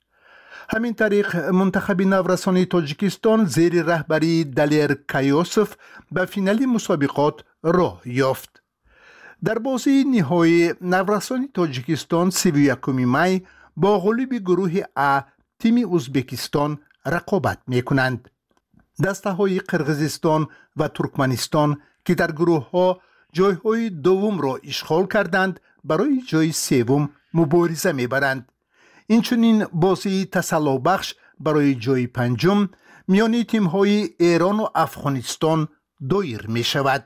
همین طریق منتخب نورسان تاجیکستان زیر رهبری دلیر کایوسف به فینال مسابقات راه یافت. در بازی نهایی نورسان تاجیکستان سی و یکم می با غلوب گروه ا تیم ازبکستان رقابت می کنند. دسته های قرغیزستان و ترکمنستان که در گروه ها جای های دوم را اشغال کردند برای جای سوم مبارزه می برند. اینچنین بازی تسلا بخش برای جای پنجم میان تیم های ایران و افغانستان دایر می شود.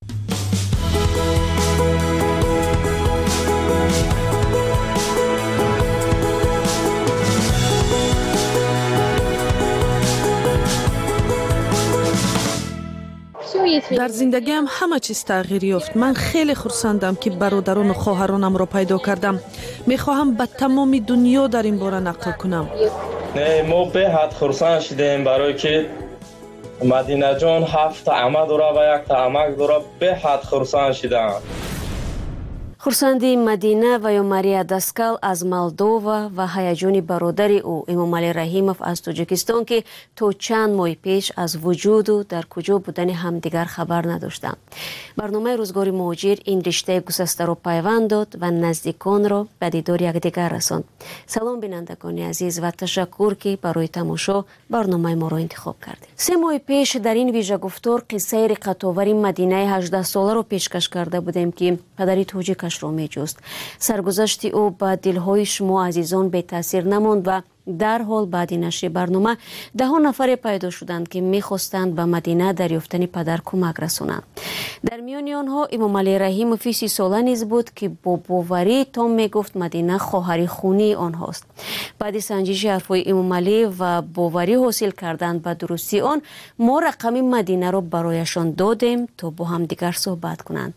در زندگیم همه چیز تغییر یافت. من خیلی خرسندم که برادران و خواهرانم را پیدا کردم. میخواهم به تمام دنیا در این باره نقل کنم. نه ما به حد خرسند شدیم برای که مدینه جان هفت عمه داره و یک تا عمک داره. به حد خرسند شدم. хурсанди Мадина ва ё Мария Даскал аз Молдова ва ҳаяҷони бародари ӯ Эмомалӣ Раҳимов аз Тоҷикистон ки то чанд моҳи пеш аз вуҷуду дар куҷо будани ҳамдигар хабар надоштанд. барномаи рӯзгори муҳоҷир ин риштаи гусастаро пайванд дод ва наздиконро ба дидори якдигар расонд. салом бинандагони азиз ва ташаккур ки барои тамошо барномаи моро интихоб кардед. се моҳи пеш дар ин вижагуфтор қиссаи риқатовари Мадинаи ҳаждаҳсоларо пешкаш карда будем ки падари тоҷик ро меҷуст. саргузашти ӯ ба дилҳои шумо азизон бетаъсир намонд ва дарҳол баъди нашри барнома даҳон нафаре пайдо шуданд ки мехостанд ба Мадина дар ёфтани падар кӯмак расонанд. дар миёни онҳо Эмомалӣ Раҳимови си сола низ буд ки бо боварӣ том мегуфт Мадина хоҳари хунии онҳост. баъди санҷиши ҳарфҳои Эмомалӣ ва боварӣ ҳосил кардан ба дурустии он мо рақами Мадинаро барояшон додем то бо ҳамдигар суҳбат кунанд.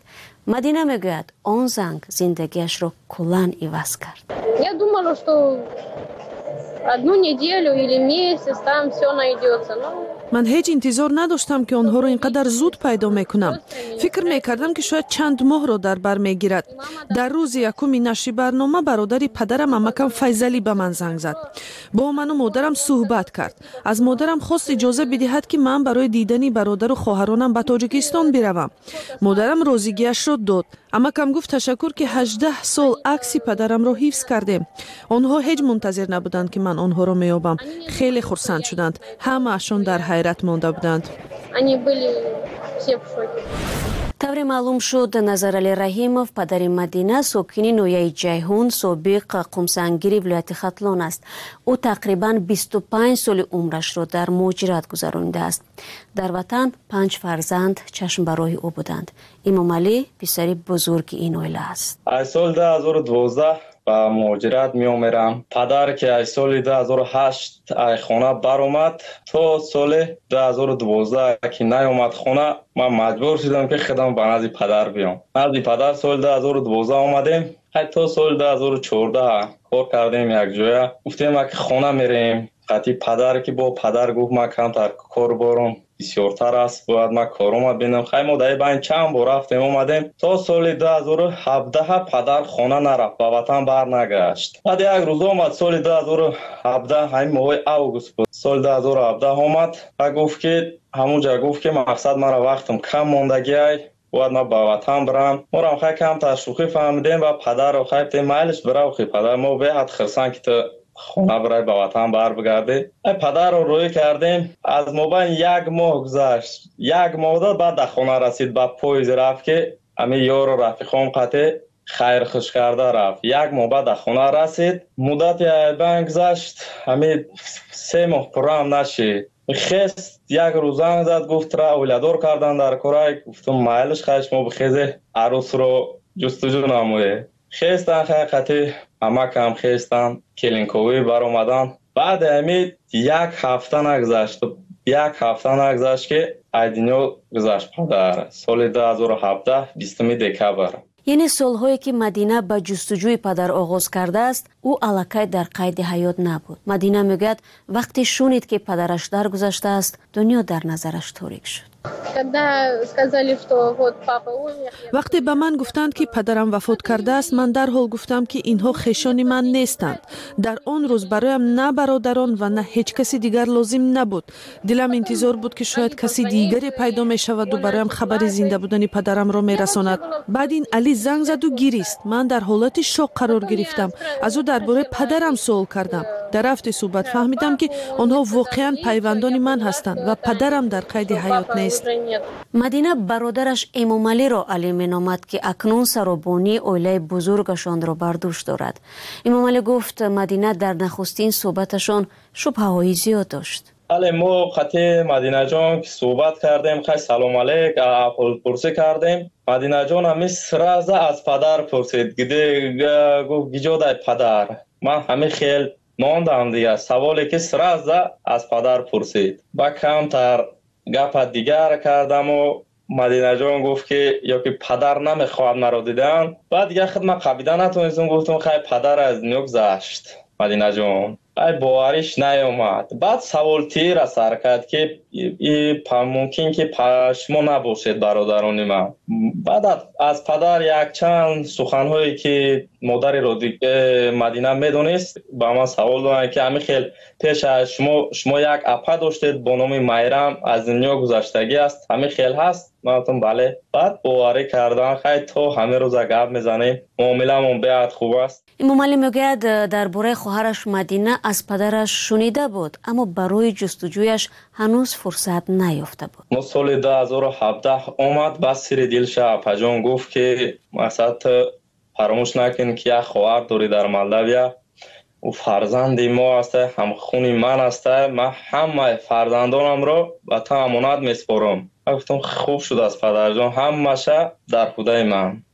مدینه میگوید آن زنگ زندگیش را کلاً عوض کرد. Я думала, что одну неделю или месяц там все найдется. Но من هیچ انتظار نداشتم که آنها را اینقدر زود پیدا میکنم. فکر میکردم که شاید چند ماه را در بر میگیرد. در روز یکم نشر برنامه برادری پدرم عمکم فیضلی به من زنگ زد. با من و مادرم صحبت کرد. از مادرم خواست اجازه بدهد که من برای دیدن برادر و خواهرانم به تاجیکستان بروم. مادرم راضیگیش را داد. عمکم گفت تشکر که هجده سال عکس پدرم را حفظ کردیم. آنها هیچ منتظر نبودند که من آنها را میابم. خیلی خرسند شدند. همه اشون در حیرت مانده بودند. طور معلوم شد نظرعلی رحیمов پدر مدینه ساکن نویه جیهون سابق قمسنگیری ولایت ختلان است. او تقریباً بیست و پنج سال عمرش را در مهاجرت گذرانده است. در وطن پنج فرزند چشم برای او بودند. امام علی پسر بزرگ این عائله است. از سال دو هزار و دوازده با مهاجرت می آمدم. پدر که از سال دو هزار و هشت از خانه برآمد تا سال دو هزار و دوازده که نیامد خانه، من مجبور شدم که خودم به نزد پدر بیام. نزد پدر سال دو هزار و دوازده آمدیم. حتی سال دو هزار و چهارده کار کردیم یک جای. گفتیم که خانه میریم. قطعی پدر که با پدر گفت من کمتر کار بارم بسیارتر است، باید من کارم ببینم. خیلی ما در این چند بار رفتیم اومدیم. تا سال دو هزار و هفده پدر خانه نرفت، به وطن برنگشت. بعد یک روز آمد سال دو هزار و هفده، همین ماه اوگوست بود، سال دو هزار و هفده آمد و گفت که همونجا گفت که مقصد مرا وقتم کم ماندگی است، باید من به وطن برم. ما را خیلی کم تشویق فهمیدیم و پدر رو خیلی میلش برای خیلی پدر ما به حد خرسان که خونه برای به وطن بر بگرده. پدر رو روی کردیم. از مابین یک ماه گذشت. یک ماه داد بعد در خونه رسید. با پویز رفت که امی یار و رفیقام قطع خیر خوش کرده رفت. یک ماه بعد در خونه رسید. مدت یک گذشت. امی سه ماه پرام نشید. خیست یک روزان زد گفت را اولادور کردن در کارای. گفتم مایلش خیش ما بخیزه عروس رو جستجو نمویه. خیستن خیلی قطعی همه کم خیستن کلینکوی بر اومدن. بعد همین یک هفته نگذشت یک هفته نگذشت که ایدینیو گذشت پدر سال دو هزار و هفده بیستم دکبر. یعنی سالهایی که مدینه به جستجوی پدر آغاز کرده است، او الکی در قید حیات نبود. مدینه میگوید وقتی شنید که پدرش درگذشته است، دنیا در نظرش تاریک شد. وقتی به من گفتند که پدرم وفات کرده است، من در حال گفتم که اینها خویشان من نیستند. در آن روز برایم نه برادران و نه هیچ کسی دیگر لازم نبود. دلم انتظار بود که شاید کسی دیگری پیدا می شود و برایم خبر زنده بودن پدرم را می رساند. بعد این علی زنگ زد و گریست. من در حالت شوک قرار گرفتم. از او درباره پدرم سوال کردم. در رفت صحبت فهمیدم که آنها واقعا پیوندان من هستند و پدرم در قید حیات نیست. مدینه برادرش امام علی را علی مینامد که اکنون سرابانی عائله بزرگشان را بر دوش دارد. امام علی گفت مدینه در نخستین صحبتشان شبهه‌های زیاد داشت. بله ما خطی مدینه جان که صحبت کردیم، خیلی سلام علیک احوال پرسی کردیم. مدینه جان همی سرازه از پدر پرسید. گده گفت گیجاده پدر. من همی خیلی ماندم دیگه. سوالی که سرازه از پدر پرسید. با کمتر گپ دیگر کردم و مدینه جان گفت که یا که پدر نمیخواد مرا دیدن. بعد دیگه خدمت قبیده نتونستم، گفتم خیلی پدر از دنیا گذشت. مدینه جان ای باوریش نیومد. بعد سوال تیر از سر کرد که ای ممکن که شما نباشید برادران من. بعد از پدر یک چند سخنهایی که مادر رو دیگه مدینه میدونست با من سوال دارن که همین خیلی پیش از شما شما یک اپا داشتید با نام میرم از دنیا گذشتگی است، همین خیلی هست؟ من گفتم بله. بعد باوری کردن خیلی تو همه روز گپ میزنیم، معامله‌مون بیاد خوب است. امام علی میگوید درباره خواهرش مدینه از پدرش شنیده بود اما برای جستجویش هنوز فرصت نیافته بود. ما سال دو هزار و هفده آمد با سر دلش اپا جان گفت که مثلا فراموش نکن که یک خواهر داری در مالدویا و فرزند ما است، هم خونی من است. من همه فرزندانم را به تو امانت میسپارم. گفتم خوب شد از پدر جان، همه‌ش در خدای من.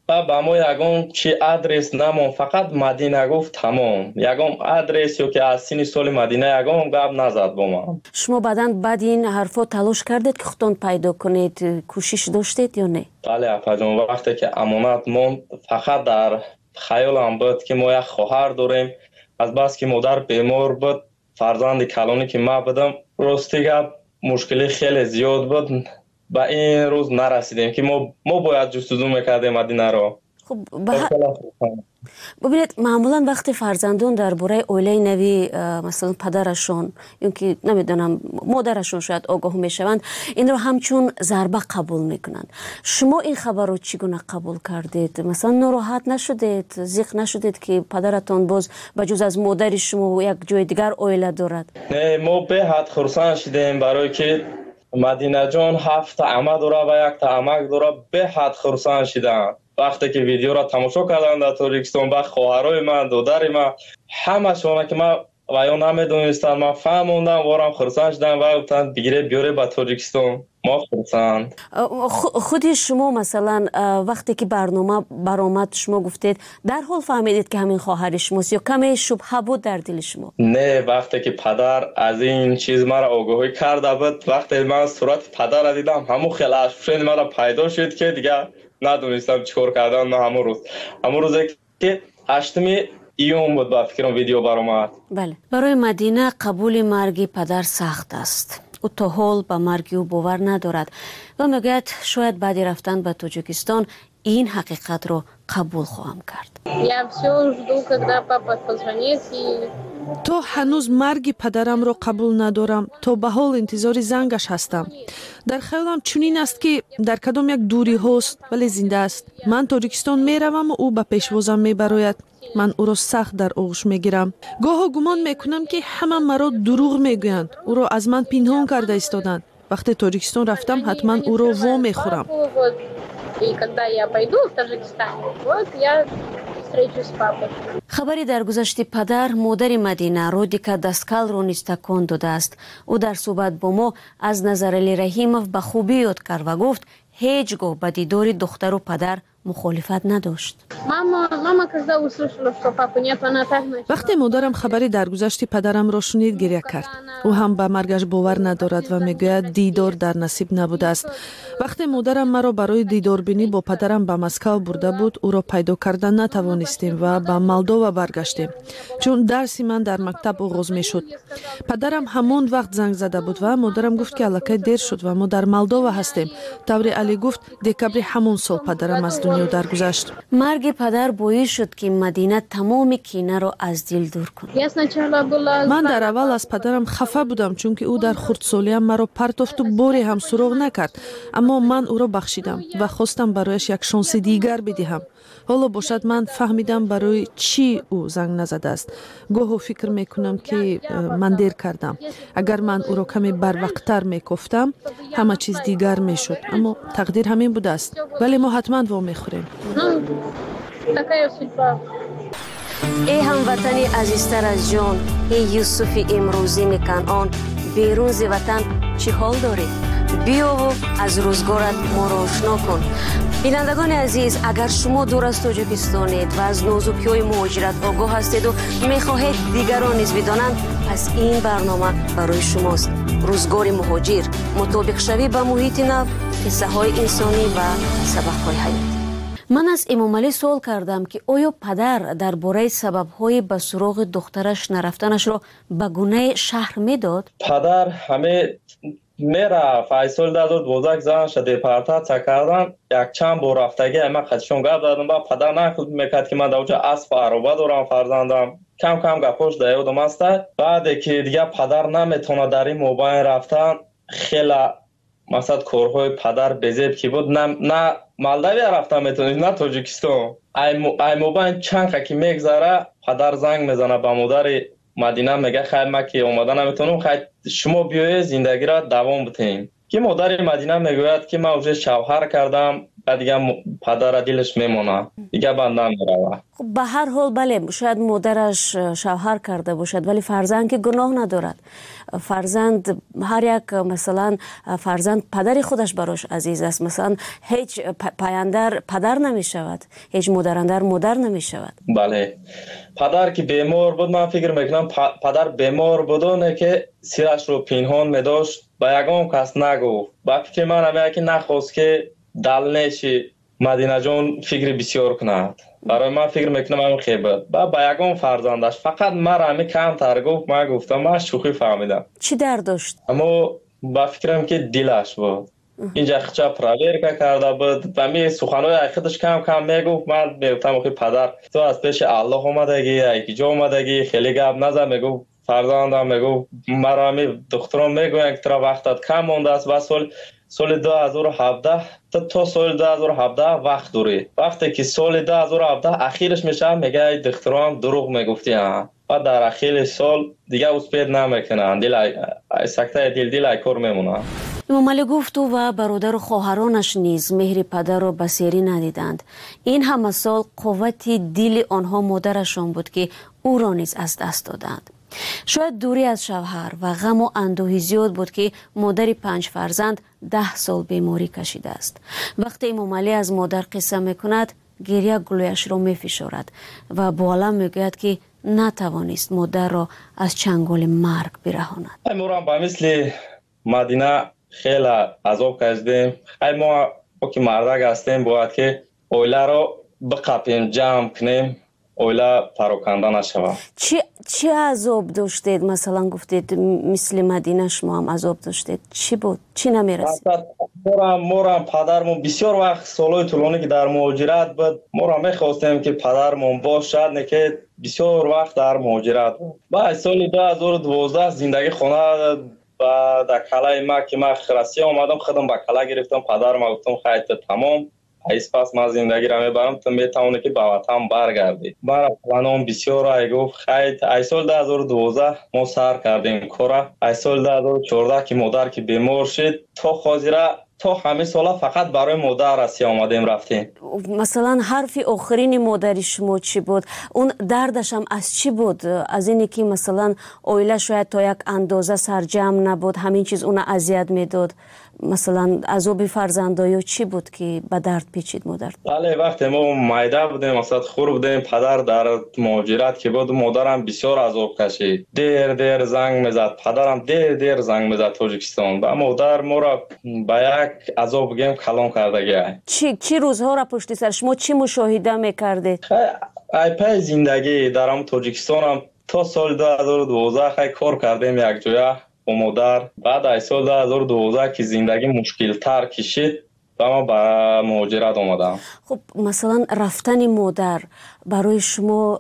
و با ما یگان چی آدرس نمون فقط مدینه گفت تمام یگان آدرس یا که از سین سال مدینه یگان گپ نزد با ما. شما بعداً بعد این حرفا تلاش کردید که خودتون پیدا کنید کوشش داشتید یا نه؟ بله اپا جان وقتی که امانت موند فقط در خیالم بود که ما یک خواهر داریم از بس که مادر بیمار بود فرزند کلانی که ما بودم راستی گپ مشکلی خیلی زیاد بود با این روز نرسیدیم که ما ما باید جستجو میکردیم مدینه رو. خب ببینید معمولا وقتی فرزندان درباره اویله نوی مثلا پدرشون یا که نمیدونم مادرشون شاید آگاه میشوند این رو همچون ضربه قبول میکنند. شما این خبر رو چگونه قبول کردید؟ مثلا ناراحت نشدید؟ زیق نشدید که پدرتان باز بجز از مادر شما یک جای دیگر اویله دارد؟ نه ما به حد خرسان شدیم برای که مدینه جان هفت عمه داره و یک تا عمک داره به حد خرسان شدن. وقتی که ویدیو را تماشا کردن در تاجیکستان با خواهرای من دودر من همه شونه که من و یا نمیدونستن من فهموندم وارم خرسان شدن و گفتن بگیره بیاره به تاجیکستان ما خرسان. خودی شما مثلا وقتی که برنامه برآمد شما گفتید در حال فهمیدید که همین خواهر شماست یا کمی شبهه بود در دل شما؟ نه وقتی که پدر از این چیز مرا آگاهی کرده بود وقتی من صورت پدر را دیدم همون خیلی اشفشن مرا پیدا شد که دیگه ندونستم چیکار کردن من همون روز همون روزی که هشتمی ایون بود با فکرم ویدیو برآمد. بله برای مدینه قبول مرگ پدر سخت است. او تا حال به مرگ او باور ندارد و میگوید شاید بعد رفتن به تاجیکستان این حقیقت رو قبول خواهم کرد. تو هنوز مرگ پدرم رو قبول ندارم تا به حال انتظار زنگش هستم. در خیالم چنین است که در کدام یک دوری هست ولی زنده است. من تاجیکستان میروم و او به پیشوازم میبراید. من او را سخت در آغوش میگیرم. گاه گمان میکنم که همه مرا دروغ میگویند. او را از من پنهان کرده ایستادند. وقتی تاجیکستان رفتم حتما او را وا میخورم. خبری در گذشت پدر مادر مدینه رودیکا دستکال رو نیز تکان داده است. او در صحبت با ما از نظر علی رحیموف به خوبی یاد کرد و گفت هیچگاه به دیدار دختر و پدر مخالفت نداشت. وقتی مادرم خبری درگذشت پدرم را شنید گریه کرد. او هم به مرگش باور ندارد و میگوید دیدار در نصیب نبوده است. وقتی مادرم مرا برای دیدار بینی با پدرم به مسکو برده بود او را پیدا کردن نتوانستیم و به مالدووا برگشتیم چون درسی من در مکتب آغاز میشد. پدرم همان وقت زنگ زده بود و مادرم گفت که الکی دیر شد و ما در مالدووا هستیم. طوری علی گفت دکبر همون سال پدرم از دنیا درگذشت. مرگ پدر باعث شد که مدینه تمام کینه را از دل دور کند. من در اول از پدرم خفه بودم چون که او در خردسالیم مرا پرتافت و باری هم سراغ نکرد، اما من او را بخشیدم و خواستم برایش یک شانس دیگر بدهم. حالا باشد من فهمیدم برای چی او زنگ نزده است. گاهی فکر میکنم که من دیر کردم. اگر من او را کمی بروقتر میگفتم همه چیز دیگر میشد، اما تقدیر همین بوده است. ولی ما حتما وا میخوریم. ای هموطنی عزیزتر از جان، ای یوسف امروزی کنعان، بیرون ز وطن چی حال داری؟ بیا و از روزگارت ما را آشنا کن. بینندگان عزیز، اگر شما دور از تاجیکستانید و از نازکی‌های مهاجرت آگاه هستید و میخواهید دیگران نیز بدانند، پس این برنامه برای شماست. روزگار مهاجر، مطابق شوی به محیط نو، قصه های انسانی و سبق های حیاتی. من از امام علی سوال کردم که آیا پدر درباره سبب‌های به سراغ دخترش نرفتنش را به گونه شهر میداد؟ پدر همه میره فیصل داد و دوزک زن شده پرتات کردن. یک چند بار رفتگی اما خدشون گفت دادم با پدر نخود میکرد که من دوجه اسب عروبه دارم فرزندم. کم کم گپوش دیودم است. بعد که دیگه پدر نمیتونه در این موبایل رفتن، خیلی مثلا کارهای پدر بزیب که بود، نه نه مالداوی رفتن میتونید نه تاجیکستان. ای موبایل چند که میگذره پدر زنگ میزنه به مادر مدینه میگه خیر ما که اومدن نمیتونم، خیر شما بیاید زندگی را دوام بدین. که مادر مدینه میگوید که من вже شوهر کردم و دیگه پدر دلش میمونه، دیگه بند نمیره. به هر حال بله شاید مادرش شوهر کرده باشد ولی فرزند که گناه ندارد. فرزند هر یک مثلا فرزند پدر خودش براش عزیز است. مثلا هیچ پایندر پدر نمی شود، هیچ مادراندر مادر نمی شود. بله پدر که بیمار بود من فکر میکنم پدر بیمار بودونه که سیرش رو پنهان می داشت با یگان کس نگفت. با فکر من همه که نخواست که دلنشی مدینه جان فکر بسیار کند. برای من فکر میکنم همین خیبت با با یگان فرزندش فقط من همه کم تر گفت. من گفتم من شوخی فهمیدم. چی درد داشت؟ اما با فکرم که دلش بود. اینجا خچا پراویر کرده بود و می سخنهای خودش کم کم میگفت. من میگفتم که پدر تو از پیش الله اومدگی یکی جا اومدگی خیلی گپ نزن. میگفت فرزندم میگفت مرا می دخترم میگوین که ترا وقتت کم مونده است و سال سال دو هزار و هفده تا تا سال دو هزار و هفده وقت دوری. وقتی که سال دو هزار و هفده اخیرش میشه میگه دخترم دروغ میگفتی ها و در اخیر سال دیگه اسپید نمیکنن. دل سکته دل دل کار میمونه. امام علی گفت او و برادر و خواهرانش نیز مهر پدر را بسیاری ندیدند. این همه سال قوت دل آنها مادرشان بود که او را نیز از دست دادند. شاید دوری از شوهر و غم و اندوهی زیاد بود که مادر پنج فرزند ده سال بیماری کشیده است. وقتی امام علی از مادر قصه میکند گریه گلویش را میفشارد و با علم میگوید که نتوانست مادر را از چنگال مرگ برهاند. ما با مثل مدینه خیلی عذاب کشیدیم. ما که مردک هستیم باید که اوله را بقپیم جمع کنیم اوله پراکنده نشود. چی چی عذاب داشتید؟ مثلا گفتید مثل مدینه شما هم عذاب داشتید. چی بود؟ چی نمیرسید؟ مورم مورم پدرمون بسیار وقت سالهای طولانی که در مهاجرت بود مورم میخواستیم که پدرمون باشد نه که بسیار وقت در مهاجرت بود. بعد سال دو هزار و دوازده زندگی خانه و در کلای ما که من خرسی آمدم خودم با کلا گرفتم. پدرم گفتم خیلی تمام ایس پس من زندگی را میبرم تو میتونه که به وطن برگردی. برای پلانم بسیار ای گفت خیلی ای سال دو هزار و دوازده ما سر کردیم کارا. ای سال دو هزار و چهارده که مادر که بیمار شد تا خاطره تا همه سالا فقط برای مادر راستی آمدیم رفتیم. مثلا حرف آخرین مادری شما چی بود؟ اون دردش هم از چی بود؟ از اینی که مثلا اویله شاید تا یک اندازه سرجم نبود همین چیز اون اذیت میداد؟ مثلا عذاب فرزندایی چی بود که به درد پیچید مادر؟ بله وقتی ما مایده بودیم مثلا خور بودیم پدر در مهاجرت که بود مادرم بسیار عذاب کشید. دیر دیر زنگ میزد پدرم دیر دیر زنگ میزد تاجیکستان و مادر ما را به یک عذاب گیم کلان کرده. چی چی روزها را پشت سر شما چی مشاهده میکردید؟ ای پای زندگی در ام تاجیکستان هم تا سال دو هزار و دوازده خیلی کار کردیم یک جایه با مادر. بعد از سال دو هزار و دوازده که زندگی مشکل تر کشید و ما به مهاجرت آمدم. خب مثلا رفتن مادر برای شما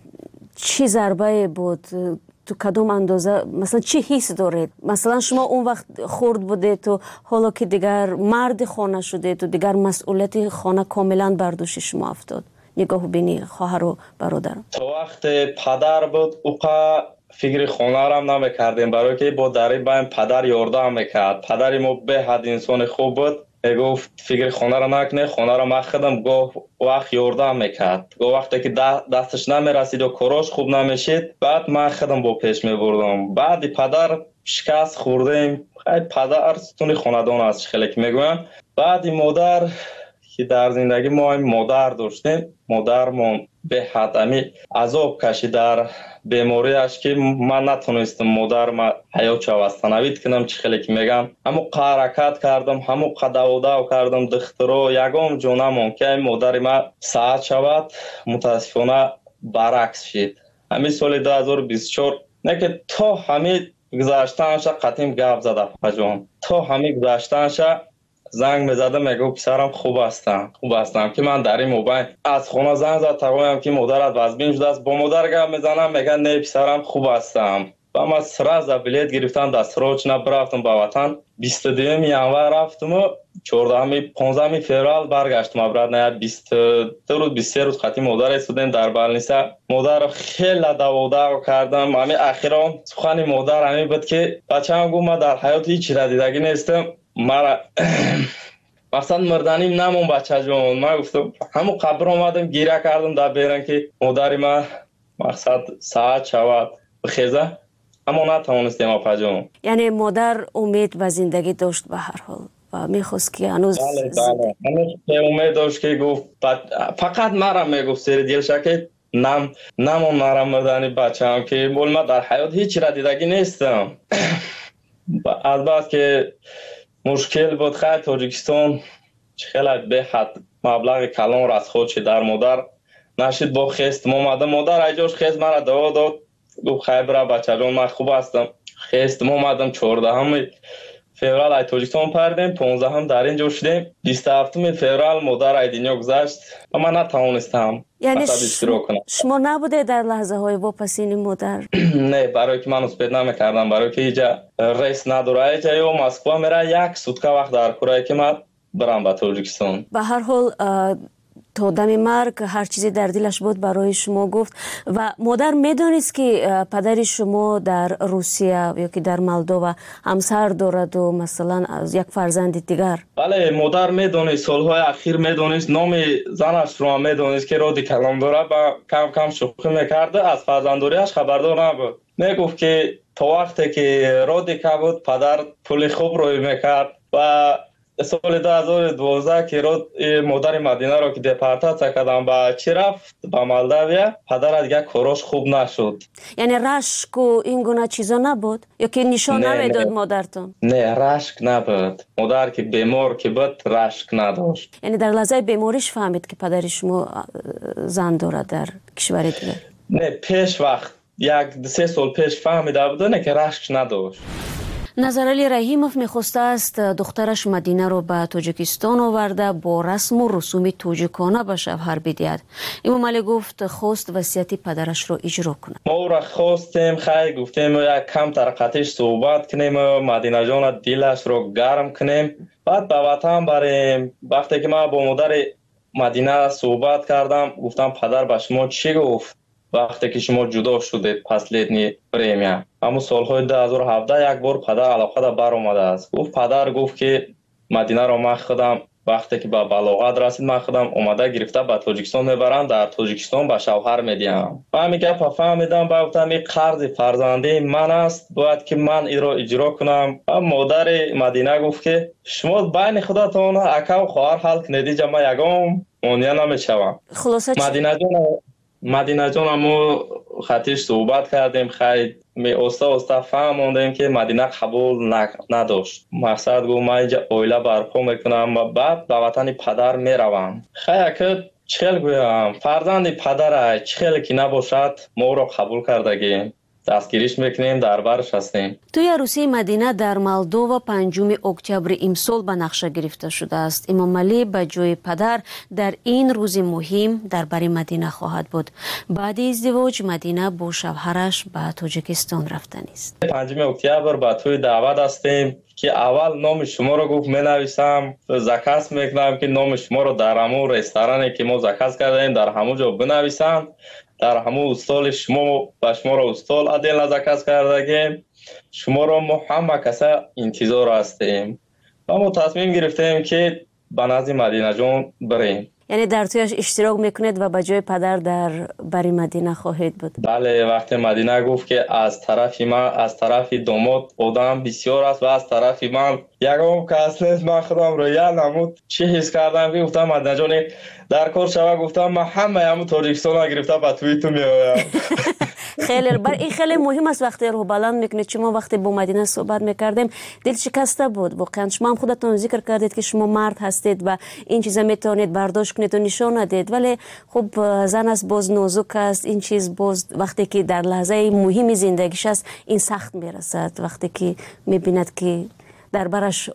چی ضربه بود؟ تو کدوم اندازه مثلا چی حس دارید؟ مثلا شما اون وقت خرد بوده تو حالا که دیگر مرد خانه شده تو دیگر مسئولیت خانه کاملا بر دوش شما افتاد. نگاه بینی خواهر و برادر. تو وقت پدر بود اوقا فکر خانه را هم نمیکردیم برای که با دری بایم پدر یاردم میکرد. پدری ما به حد انسان خوب بود. گفت فکر خانه را نکنه خانه را مخدم گاه وقت یاردم میکرد. گاه وقتی که دستش نمیرسید و کاراش خوب نمیشید بعد من خودم با پیش میبردم. بعد پدر شکست خوردیم. خیلی پدر ستون خاندان است خیلی که میگویم. بعد مادر که در زندگی ما مادر داشتیم مادرمون به حد امی عذاب کشید در بیماریش که من نتونستم مادر ما حیات شوستنوید کنم چی خیلی که میگم همو حرکت کردم همو قدو دو کردم دخترو یگام جونمون که مادر ما ساعت شود متاسفانه برعکس شد. همین سال دو هزار و بیست و چهار نه که تا همین گذاشتنش قطعیم گپ زده پجان تا همین گذاشتنش زنگ میزده میگه پسرم خوب هستم خوب هستم که من در این موبایل از خونه زنگ زد تقویم که مادرت وزبین شده است با مادر گپ میزنم میگه نه پسرم خوب هستم و من سراز بلیت گرفتم دست روچ نبرفتم به وطن بیست و دوم ینور رفتم و چهاردهم پانزدهم فوریه برگشتم ابرد نه بیست و دو روز بیست و سه روز خاطی مادر استودیم در بالنیسا مادر خیلی داودا کردم. همین اخیرا سخن مادر همین بود که بچه‌م گفت من در حیات هیچ چیز دیدگی نیستم مرا مقصد مردنیم نمون بچه جون. من گفتم همون قبر آمدم گیره کردم در بیرن که مادری من مقصد ساعت شود بخیزه، اما نتوانستیم آقا جون. یعنی مادر امید و زندگی داشت به هر حال و میخواست که هنوز بله بله هنوز امید داشت که گفت فقط مرا میگفت سر دلش که نم نمون مرا مردنی بچه هم که بول من در حیات هیچ را دیدگی نیستم. از بعد که مشکل بود خیلی تاجیکستان خیلی به حد مبلغ کلان را از خودش در مادر نشید با خست مامده مادر ایجاش خست مرا دوا داد گفت خیلی برا بچه جان من خوب هستم. خست مامدم چهارده همه فورال ای تاجیکستان پردیم، پانزده هم در اینجا شدیم، بیست و هفتم فورال مادر ای دنیا گذشت و من نتوانستم یعنی شما نبوده در لحظه های واپسین مادر؟ نه، برای که من اسپید نمیکردم، برای که اینجا ریس نداره، اینجا یا مسکو میره یک سوتکه وقت در کورایی که من برم به تاجیکستان. به هر حال تا دم مرگ هر چیزی در دلش بود برای شما گفت. و مادر میدونست که پدر شما در روسیه یا که در مولدووا همسر دارد و مثلا از یک فرزند دیگر؟ بله مادر میدونست، سالهای اخیر میدونست، نام زنش رو میدونست که رادی کلام داره و کم کم شوخی میکرده، از فرزنداریش خبردار نبود. میگفت که تا وقتی که رادی که بود پدر پول خوب روی میکرد و سال دو هزار و دوازده که رود مادر مدینه را که دپارتاسیا کردن با چی رفت با مولداویا، پدر دیگه کاراش خوب نشد. یعنی رشک و این گونه چیزا نبود یا که نشان نمیداد مادرتون؟ نه رشک نبود، مادر که بیمار که بود رشک نداشت. یعنی در لحظه بیماریش فهمید که پدر شما زن داره در کشور دیگه؟ نه پیش وقت یک سه سال پیش فهمیده بود نه که رشک نداشت. نظرعلی رحیموف میخواسته است دخترش مدینه رو به تاجیکستان آورده با رسم و رسوم تاجیکانه به شوهر بدهد. امام علی گفت خواست وصیت پدرش رو اجرا کنه. ما را خواستیم خیلی گفتیم یک کم ترقتش صحبت کنیم، مدینه جان دلش رو گرم کنیم، بعد به وطن بریم. وقتی که من با مادر مدینه صحبت کردم گفتم پدر به شما چی گفت وقتی که شما جدا شدید پس لیدنی پریمیا؟ اما سالهای دو هزار و هفده یک بار پدر علاقه دا بر آمده است. گفت پدر گفت که مدینه را من خودم وقتی که به بلاغت رسید من خودم اومده گرفته به تاجیکستان میبرم، در تاجیکستان به شوهر میدیم. من میگم فهمیدم با گفتم این قرض فرزندی من است، باید که من این را اجرا کنم. مادر مدینه گفت که شما بین خودتون اکا و خواهر حل کنید، جا من یگام مانیا نمیشوم. خلاصه مدینه جان مدینه جان همو خطیش صحبت کردیم، خیلی می استا استا فهموندیم که مدینه قبول نداشت. مقصد گفت من اینجا اویله برپا میکنم و بعد به وطن پدر میروم. خیلی که چخیل گویم فرزند پدر چخیل که نباشد ما را قبول کردگیم، دستگیریش میکنیم، در برش هستیم. توی عروسی مدینه در مولدووا پنجم اکتبر امسال به نقشه گرفته شده است. امام علی به جای پدر در این روز مهم در بر مدینه خواهد بود. بعد ازدواج مدینه با شوهرش به تاجیکستان رفتن است. پنجم اکتبر به توی دعوت هستیم که اول نام شما رو گفت می نویسم، زکس میکنم که نام شما رو در همون رستورانی که ما زکس کردیم در همون جا بنویسم، در همون استال شما و شما را استال عدل نزکس کردگیم، شما را ما همه کسا انتظار هستیم و ما تصمیم گرفتیم که به نزد مدینه جان بریم. یعنی در تویش اشتراک میکنید و به جای پدر در بری مدینه خواهید بود؟ بله، وقتی مدینه گفت که از طرف من از طرف داماد آدم بسیار است و از طرف من یکم کس نیست، من خودم رو یا نمود چی حس کردم که گفتم مدینه جان در کار شوه، گفتم من همه همون تاجیکستان گرفته به توی تو میآیم. خیلی بر این خیلی مهم است وقتی رو بلند میکنید. شما وقتی با مدینه صحبت میکردیم دل شکسته بود واقعا. شما هم خودتون ذکر کردید که شما مرد هستید و این چیزا میتونید برداشت کنید و نشان ندید، ولی خب زن است باز نازک است، این چیز باز وقتی که در لحظه مهم زندگیش است این سخت میرسد، وقتی که میبیند که در برش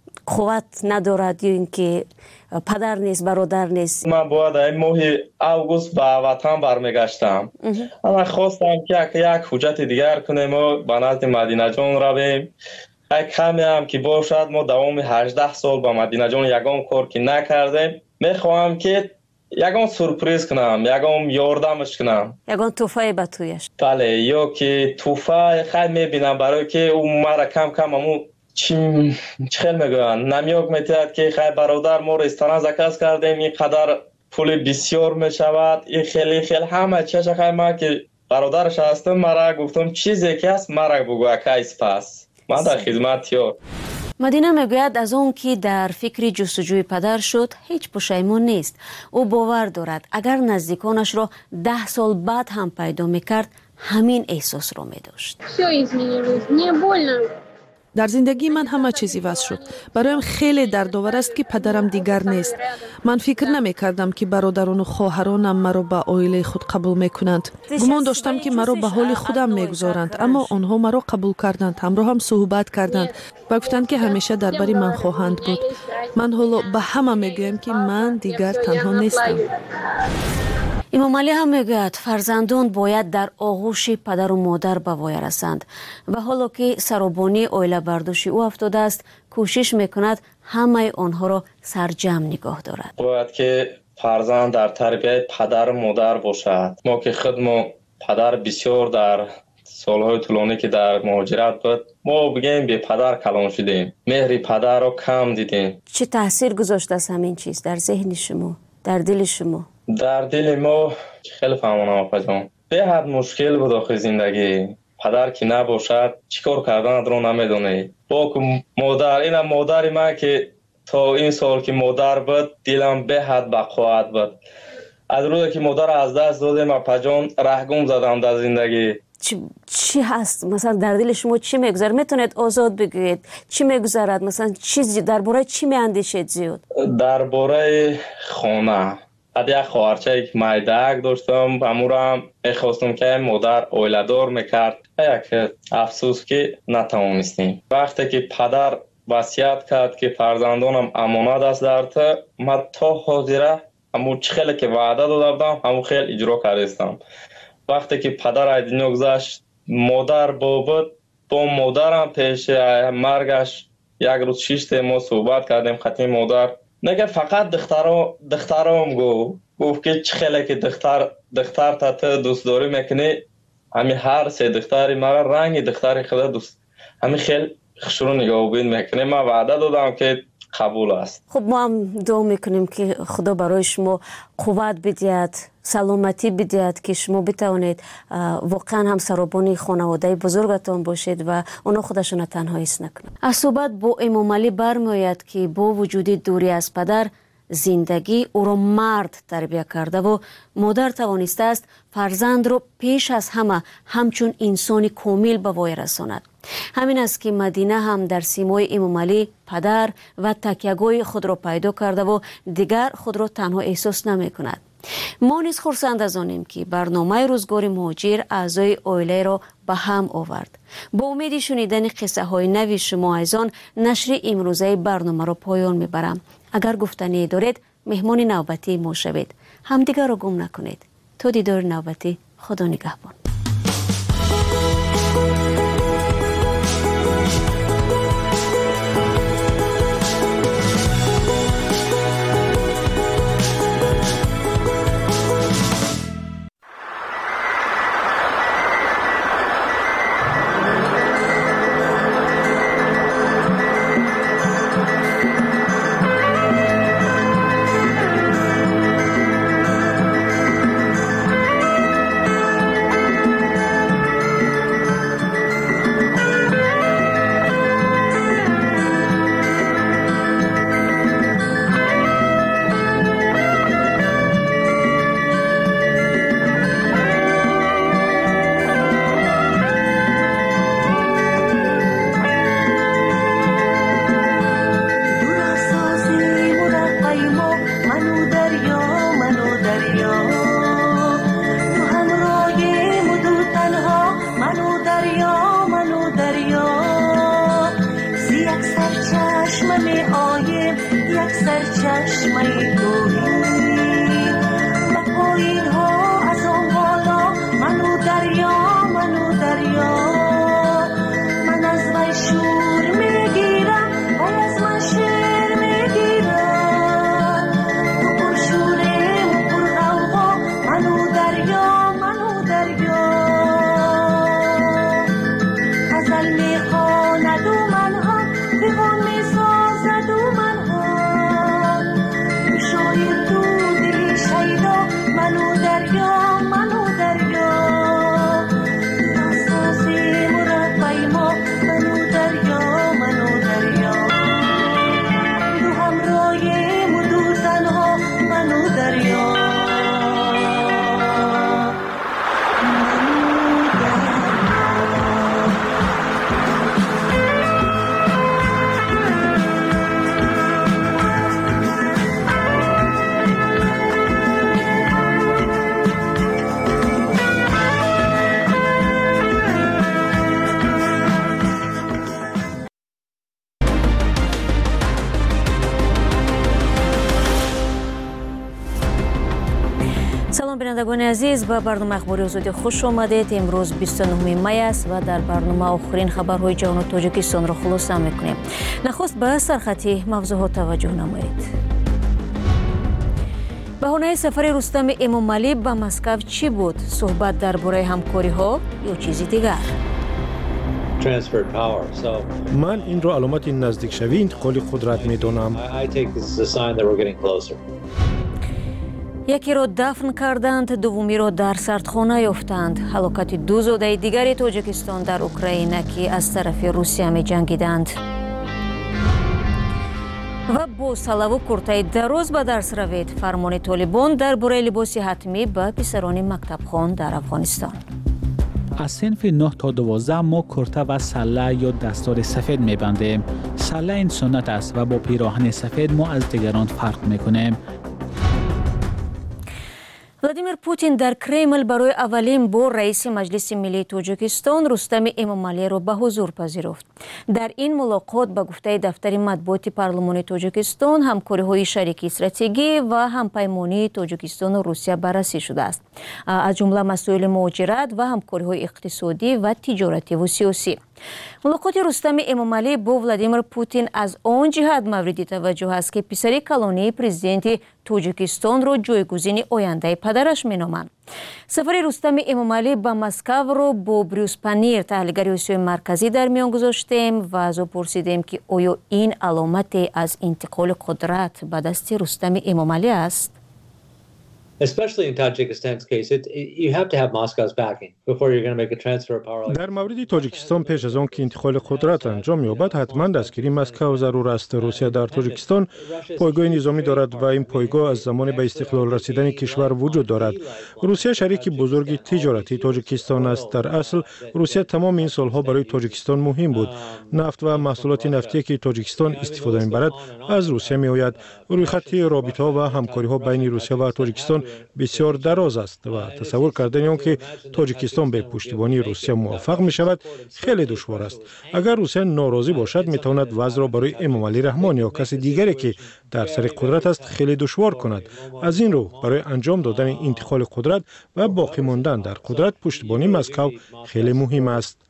قوت ندارد یا اینکه پدر نیست برادر نیست. من باید این ماه اوگوست به وطن برمیگشتم، اما خواستم که یک حجت دیگر کنیم و به نزد مدینه جان رویم. یک کمی هم که باشد ما دوام هجده سال با مدینه جان یگام کار که نکردیم، میخواهم که یگام سورپریز کنم، یگام یاردمش کنم، یگام توفای به تویش. بله، یا که توفای خیلی میبینم برای که اون مرا کم کم همون چی خیلی میگویند نمیوک میتید که خیلی برادر ما رستوران زکاس کردیم اینقدر پول بسیار میشود این خیلی خیلی همه چیز خیلی ما که برادرش هستم مرا گفتم چیزی که است مرا بگو کیس پس من در خدمت یار. مدینه میگوید از اون که در فکر جستجوی پدر شد هیچ پشیمون نیست. او باور دارد اگر نزدیکانش را ده سال بعد هم پیدا میکرد همین احساس را میداشت. در زندگی من همه چیزی وضع شد. برایم خیلی دردآور است که پدرم دیگر نیست. من فکر نمی کردم که برادران و خواهرانم مرا به عائله خود قبول میکنند. گمان داشتم که مرا به حال خودم میگذارند، اما آنها مرا قبول کردند، همراه هم صحبت کردند و گفتند که همیشه درباره من خواهند بود. من حالا به همه میگویم که من دیگر تنها نیستم. امام علی هم میگوید فرزندان باید در آغوش پدر و مادر به وای رسند و حالا که سرابانی عائله برداشت او افتاده است کوشش میکند همه آنها را سرجم نگاه دارد. باید که فرزند در تربیت پدر و مادر باشد. ما که خودمون پدر بسیار در سالهای طولانی که در مهاجرت بود ما بگیم به پدر کلان شدیم، مهر پدر را کم دیدیم. چه تاثیر گذاشته است همین چیز در ذهن شما، در دل شما؟ در دل ما خیلی فهمانم آقا جان به حد مشکل بود آخه زندگی. پدر که نباشد چیکار کردن رو نمیدونی. با که مادر اینم مادر من که تا این سال که مادر بود دلم به حد بقوت بود. از روزی که مادر از دست دادم اپا جان رهگم زدم در زندگی. چی, چی هست مثلا در دل شما چی میگذره؟ میتونید آزاد بگویید چی میگذرد؟ مثلا چیزی درباره چی میاندیشید زیاد؟ درباره خانه. بعد یک خواهرچه یک مایدک داشتم امورم میخواستم که مادر اویلدار میکرد یک افسوس که نتوانستیم. وقتی که پدر وصیت کرد که فرزندانم امانت است در تو من تا حاضره همون خیلی که وعده داده بودم همون خیلی اجرا کردم. وقتی که پدر از دنیا گذشت مادر با بود با مادرم پیش مرگش یک روز شش ما صحبت کردیم خطی مادر نگه فقط دخترم دخترم گو گفت که چه خیلی که دختر دختر تا تو دوست داری میکنی همین هر سه دختری مرا رنگ دختری خدا دوست همین خیلی خشرو نگاه بین میکنه. من وعده دادم که قبول است. خب ما هم دعا میکنیم که خدا برای شما قوت بدهد، سلامتی بدهد که شما بتوانید واقعا هم سرابانی خانواده بزرگتان باشید و اونا خودشون تنها حس نکنند. از صحبت با امام علی برمیآید که با وجود دوری از پدر زندگی او را مرد تربیت کرده و مادر توانسته است فرزند را پیش از همه همچون انسانی کامل به وای رساند. همین است که مدینه هم در سیمای امام علی پدر و تکیه‌گاه خود را پیدا کرده و دیگر خود را تنها احساس نمی کند. ما نیز خرسند از آنیم که برنامه روزگار مهاجر اعضای عائله را به هم آورد. با امید شنیدن قصه های نوی شما ایزان نشر امروزه برنامه را پایان میبرم. اگر گفتنی دارید مهمان نوبتی ما شوید. همدیگر را گم نکنید. تا دیدار نوبتی، خدا نگهبان. سلام بینندگان عزیز، به برنامه اخباری آزادی خوش آمدید. امروز بیست و نهم می است و در برنامه آخرین خبرهای جهان و تاجیکستان را خلاصه میکنیم. نخست به سرخطی موضوعات توجه نمایید. بهانه سفر رستم امامعلی به مسکو چی بود؟ صحبت درباره همکاری ها یا چیزی دیگر؟ من این را علامت نزدیک شوی انتقال قدرت می دانم. یکی را دفن کردند، دومی را در سردخانه یافتند. هلاکت دو زاده دیگری تاجیکستان در اوکراین که از طرف روسیه می جنگیدند. و با سلو و کرته دراز به درس روید. فرمان طالبان درباره لباس حتمی به پسران مکتب خوان در افغانستان. از صنف نه تا دوازده ما کرته و سله یا دستار سفید میبندیم. سله این سنت است و با پیراهن سفید ما از دیگران فرق میکنیم. ولادیمیر پوتین در کرمل برای اولین بار رئیس مجلس ملی تاجیکستان رستم امامعلی را به حضور پذیرفت. در این ملاقات به گفته دفتر مطبوعات پارلمان تاجیکستان همکاری‌های شریک استراتژیکی و همپیمانی تاجیکستان و روسیه بررسی شده است، از جمله مسائل مهاجرت و همکاری‌های اقتصادی و تجارتی و سیاسی. ملاقات رستم امامعلی با ولادیمیر پوتین از آن جهت مورد توجه است که پسر کلانی پرزیدنت تاجیکستان را جایگزین آینده پدرش مینامند. سفر رستم امامعلی به مسکو را با بروس پنیر، تحلیلگر آسیای مرکزی، در میان گذاشتیم و از او پرسیدیم که آیا این علامت از انتقال قدرت به دست رستم امامعلی است؟ در مورد تاجیکستان پیش از آن که انتقال قدرت انجام یابد حتما دستگیری مسکو ضرور است. روسیه در تاجیکستان پایگاه نظامی دارد و این پایگاه از زمان به استقلال رسیدن کشور وجود دارد. روسیه شریک بزرگ تجارتی تاجیکستان است. در اصل روسیه تمام این سالها برای تاجیکستان مهم بود. نفت و محصولات نفتی که تاجیکستان استفاده می‌برد از روسیه می‌آید. روی خط رابطه‌ها و همکاری‌ها بین روسیه و تاجیکستان بسیار دراز است و تصور کردن آن که تاجیکستان به پشتیبانی روسیه موفق می شود خیلی دشوار است. اگر روسیه ناراضی باشد می تواند وضع را برای امامعلی رحمان یا کسی دیگری که در سر قدرت است خیلی دشوار کند. از این رو برای انجام دادن انتقال قدرت و باقی ماندن در قدرت پشتیبانی مسکو خیلی مهم است.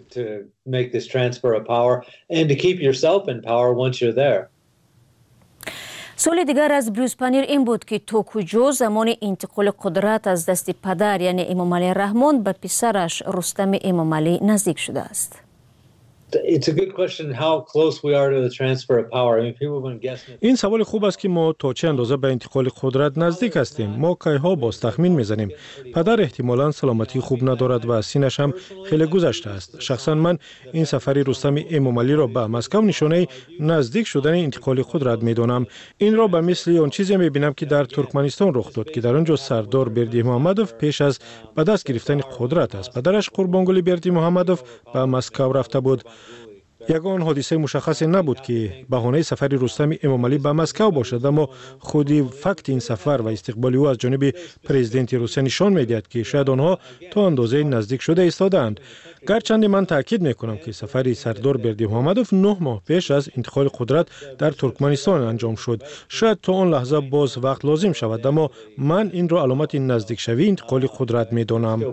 سوال دیگر از بروس پنیر این بود که تا کجا زمان انتقال قدرت از دست پدر یعنی امامعلی رحمان به پسرش رستم امامعلی نزدیک شده است. این سوال خوب است که ما تا چه اندازه به انتقال قدرت نزدیک هستیم. ما کیها باز تخمین میزنیم. پدر احتمالاً سلامتی خوب ندارد و سینش هم خیلی گذشته است. شخصا من این سفر رستم امامعلی را به مسکو نشانه نزدیک شدن انتقال قدرت میدانم. این را به مثل آن چیزی میبینم که در ترکمنستان رخ داد که در آنجا سردار بردی محمدوف پیش از به دست گرفتن قدرت است پدرش قربانگلی بردی محمدوف به مسکو رفته بود. یگان حادثه مشخص نبود که بهانه سفر رستم امامعلی به مسکو باشد، اما خودی فکت این سفر و استقبال او از جانب پرزیدنت روسیه نشان می‌دهد که شاید آنها تا اندازه نزدیک شده ایستادند. گرچند من تاکید میکنم که سفر سردار بردی محمدوف نه ماه پیش از انتقال قدرت در ترکمنستان انجام شد. شاید تا آن لحظه باز وقت لازم شود، اما من این را علامت نزدیک شوی انتقال قدرت میدانم.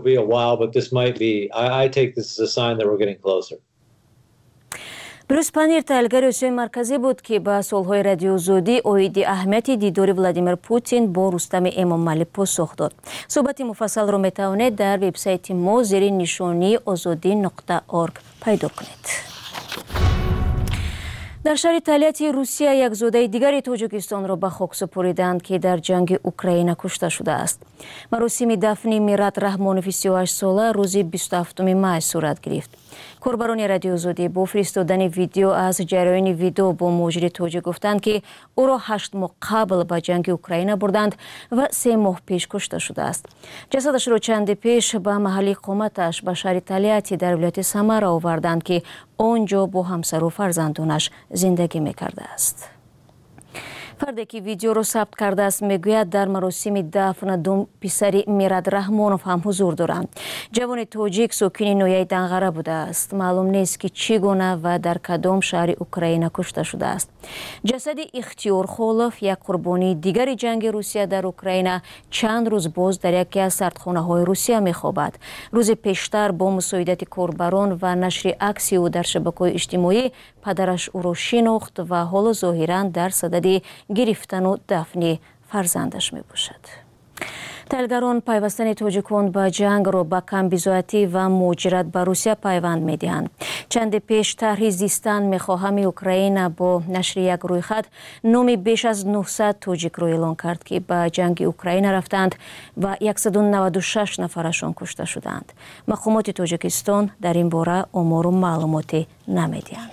بروس پنیر تحلیلگر آسیای مرکزی بود که به سوالهای رادیو آزادی اوید اهمیت دیدار ولادیمیر پوتین با رستم امامعلی پاسخ داد. صحبت مفصل را میتوانید در وبسایت ما زیر نشانی آزادی نقطه اورگ پیدا کنید. در شهر تالیاتی روسیه یک زاده دیگری تاجیکستان را به خاک سپاریدند که در جنگ اوکراین کشته شده است. مراسم دفن میرات رحمانوف سی و هشت ساله روز بیست و هفتم می صورت گرفت. کاربران رادیو آزادی با فرستادن ویدیو از جریان ویدیو با مجری توجیه گفتند که او را هشت ماه قبل به جنگ اوکراین بردند و سه ماه پیش کشته شده است. جسدش را چند پیش به محل اقامتش به شهر تالیاتی در ولایت سمرا آوردند که آنجا با همسر و فرزندانش زندگی می‌کرده است. فرد که ویدیو رو ثبت کرده است میگوید در مراسم دفن دو پسر میراد رحمانوف هم حضور دارند. جوان توجیک ساکن نویه دنغره بوده است. معلوم نیست که چگونه و در کدام شهر اوکراین کشته شده است. جسد اختیار خولوف یک قربانی دیگر جنگ روسیه در اوکراین چند روز باز در یکی از سردخانه های روسیه میخوابد. روز پیشتر با مساعدت کاربران و نشر عکسی او در شبکه‌های اجتماعی پدرش او را شناخت و حالا ظاهراً در صدد گرفتن و دفن فرزندش می باشد. تحلیلگران پیوستن تاجیکان به جنگ را به کم بی‌ضابطگی و مهاجرت به روسیه پیوند می دهند. چند پیش طرح زیستن میخواهم اوکراین با نشر یک رویخط نام بیش از نهصد تاجیک را اعلان کرد که به جنگ اوکراین رفتند و صد و نود و شش نفرشان کشته شدند. مقامات تاجیکستان در این باره آمار و معلوماتی نمیدهند.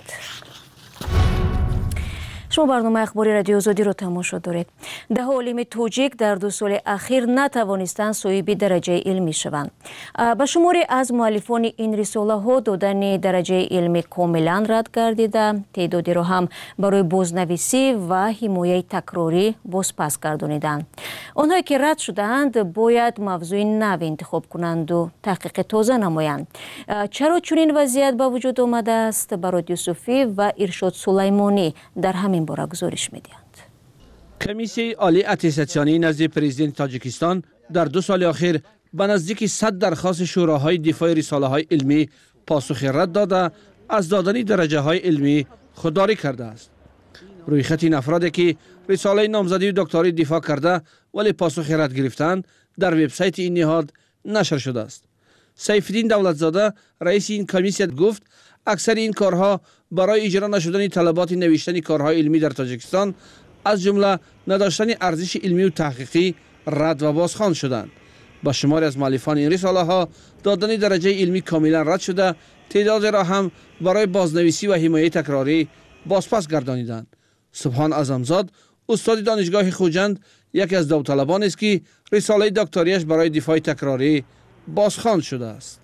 شما برنامه اخباری رادیو آزادی رو تماشا دارید. ده عالم توجیک در دو سال اخیر نتوانستند صاحب درجه علمی شوند. به شماری از مؤلفان این رساله ها دادن درجه علمی کاملا رد گردیده، تعدادی را هم برای بازنویسی و حمایت تکراری بازپس گردانیدند. آنهایی که رد شدند باید موضوع نو انتخاب کنند و تحقیق تازه نمایند. چرا چنین وضعیت به وجود آمده است؟ برات یوسفی و ارشاد سلیمانی در همین باره گزارش می‌دهند. کمیسیون عالی اتستاسیونی نزد پرزیدنت تاجیکستان در دو سال اخیر به نزدیک صد درخواست شوراهای دفاع رساله‌های علمی پاسخ رد داده از دادن درجه‌های علمی خودداری کرده است. روی خط این افرادی که رساله نامزدی و دکتری دفاع کرده ولی پاسخ رد گرفتند در وبسایت این نهاد نشر شده است. سیفالدین دولتزاده رئیس این کمیسیون گفت اکثر این کارها برای اجرا نشدن طلبات نوشتن کارهای علمی در تاجیکستان از جمله نداشتن ارزش علمی و تحقیقی رد و بازخوان شدند. با شماری از مؤلفان این رساله ها دادن درجه علمی کاملا رد شده، تعداد را هم برای بازنویسی و حمایت تکراری بازپس گردانیدند. سبحان اعظمزاد استاد دانشگاه خوجند یکی از داوطلبان است که رساله دکتریش برای دفاع تکراری بازخوان شده است.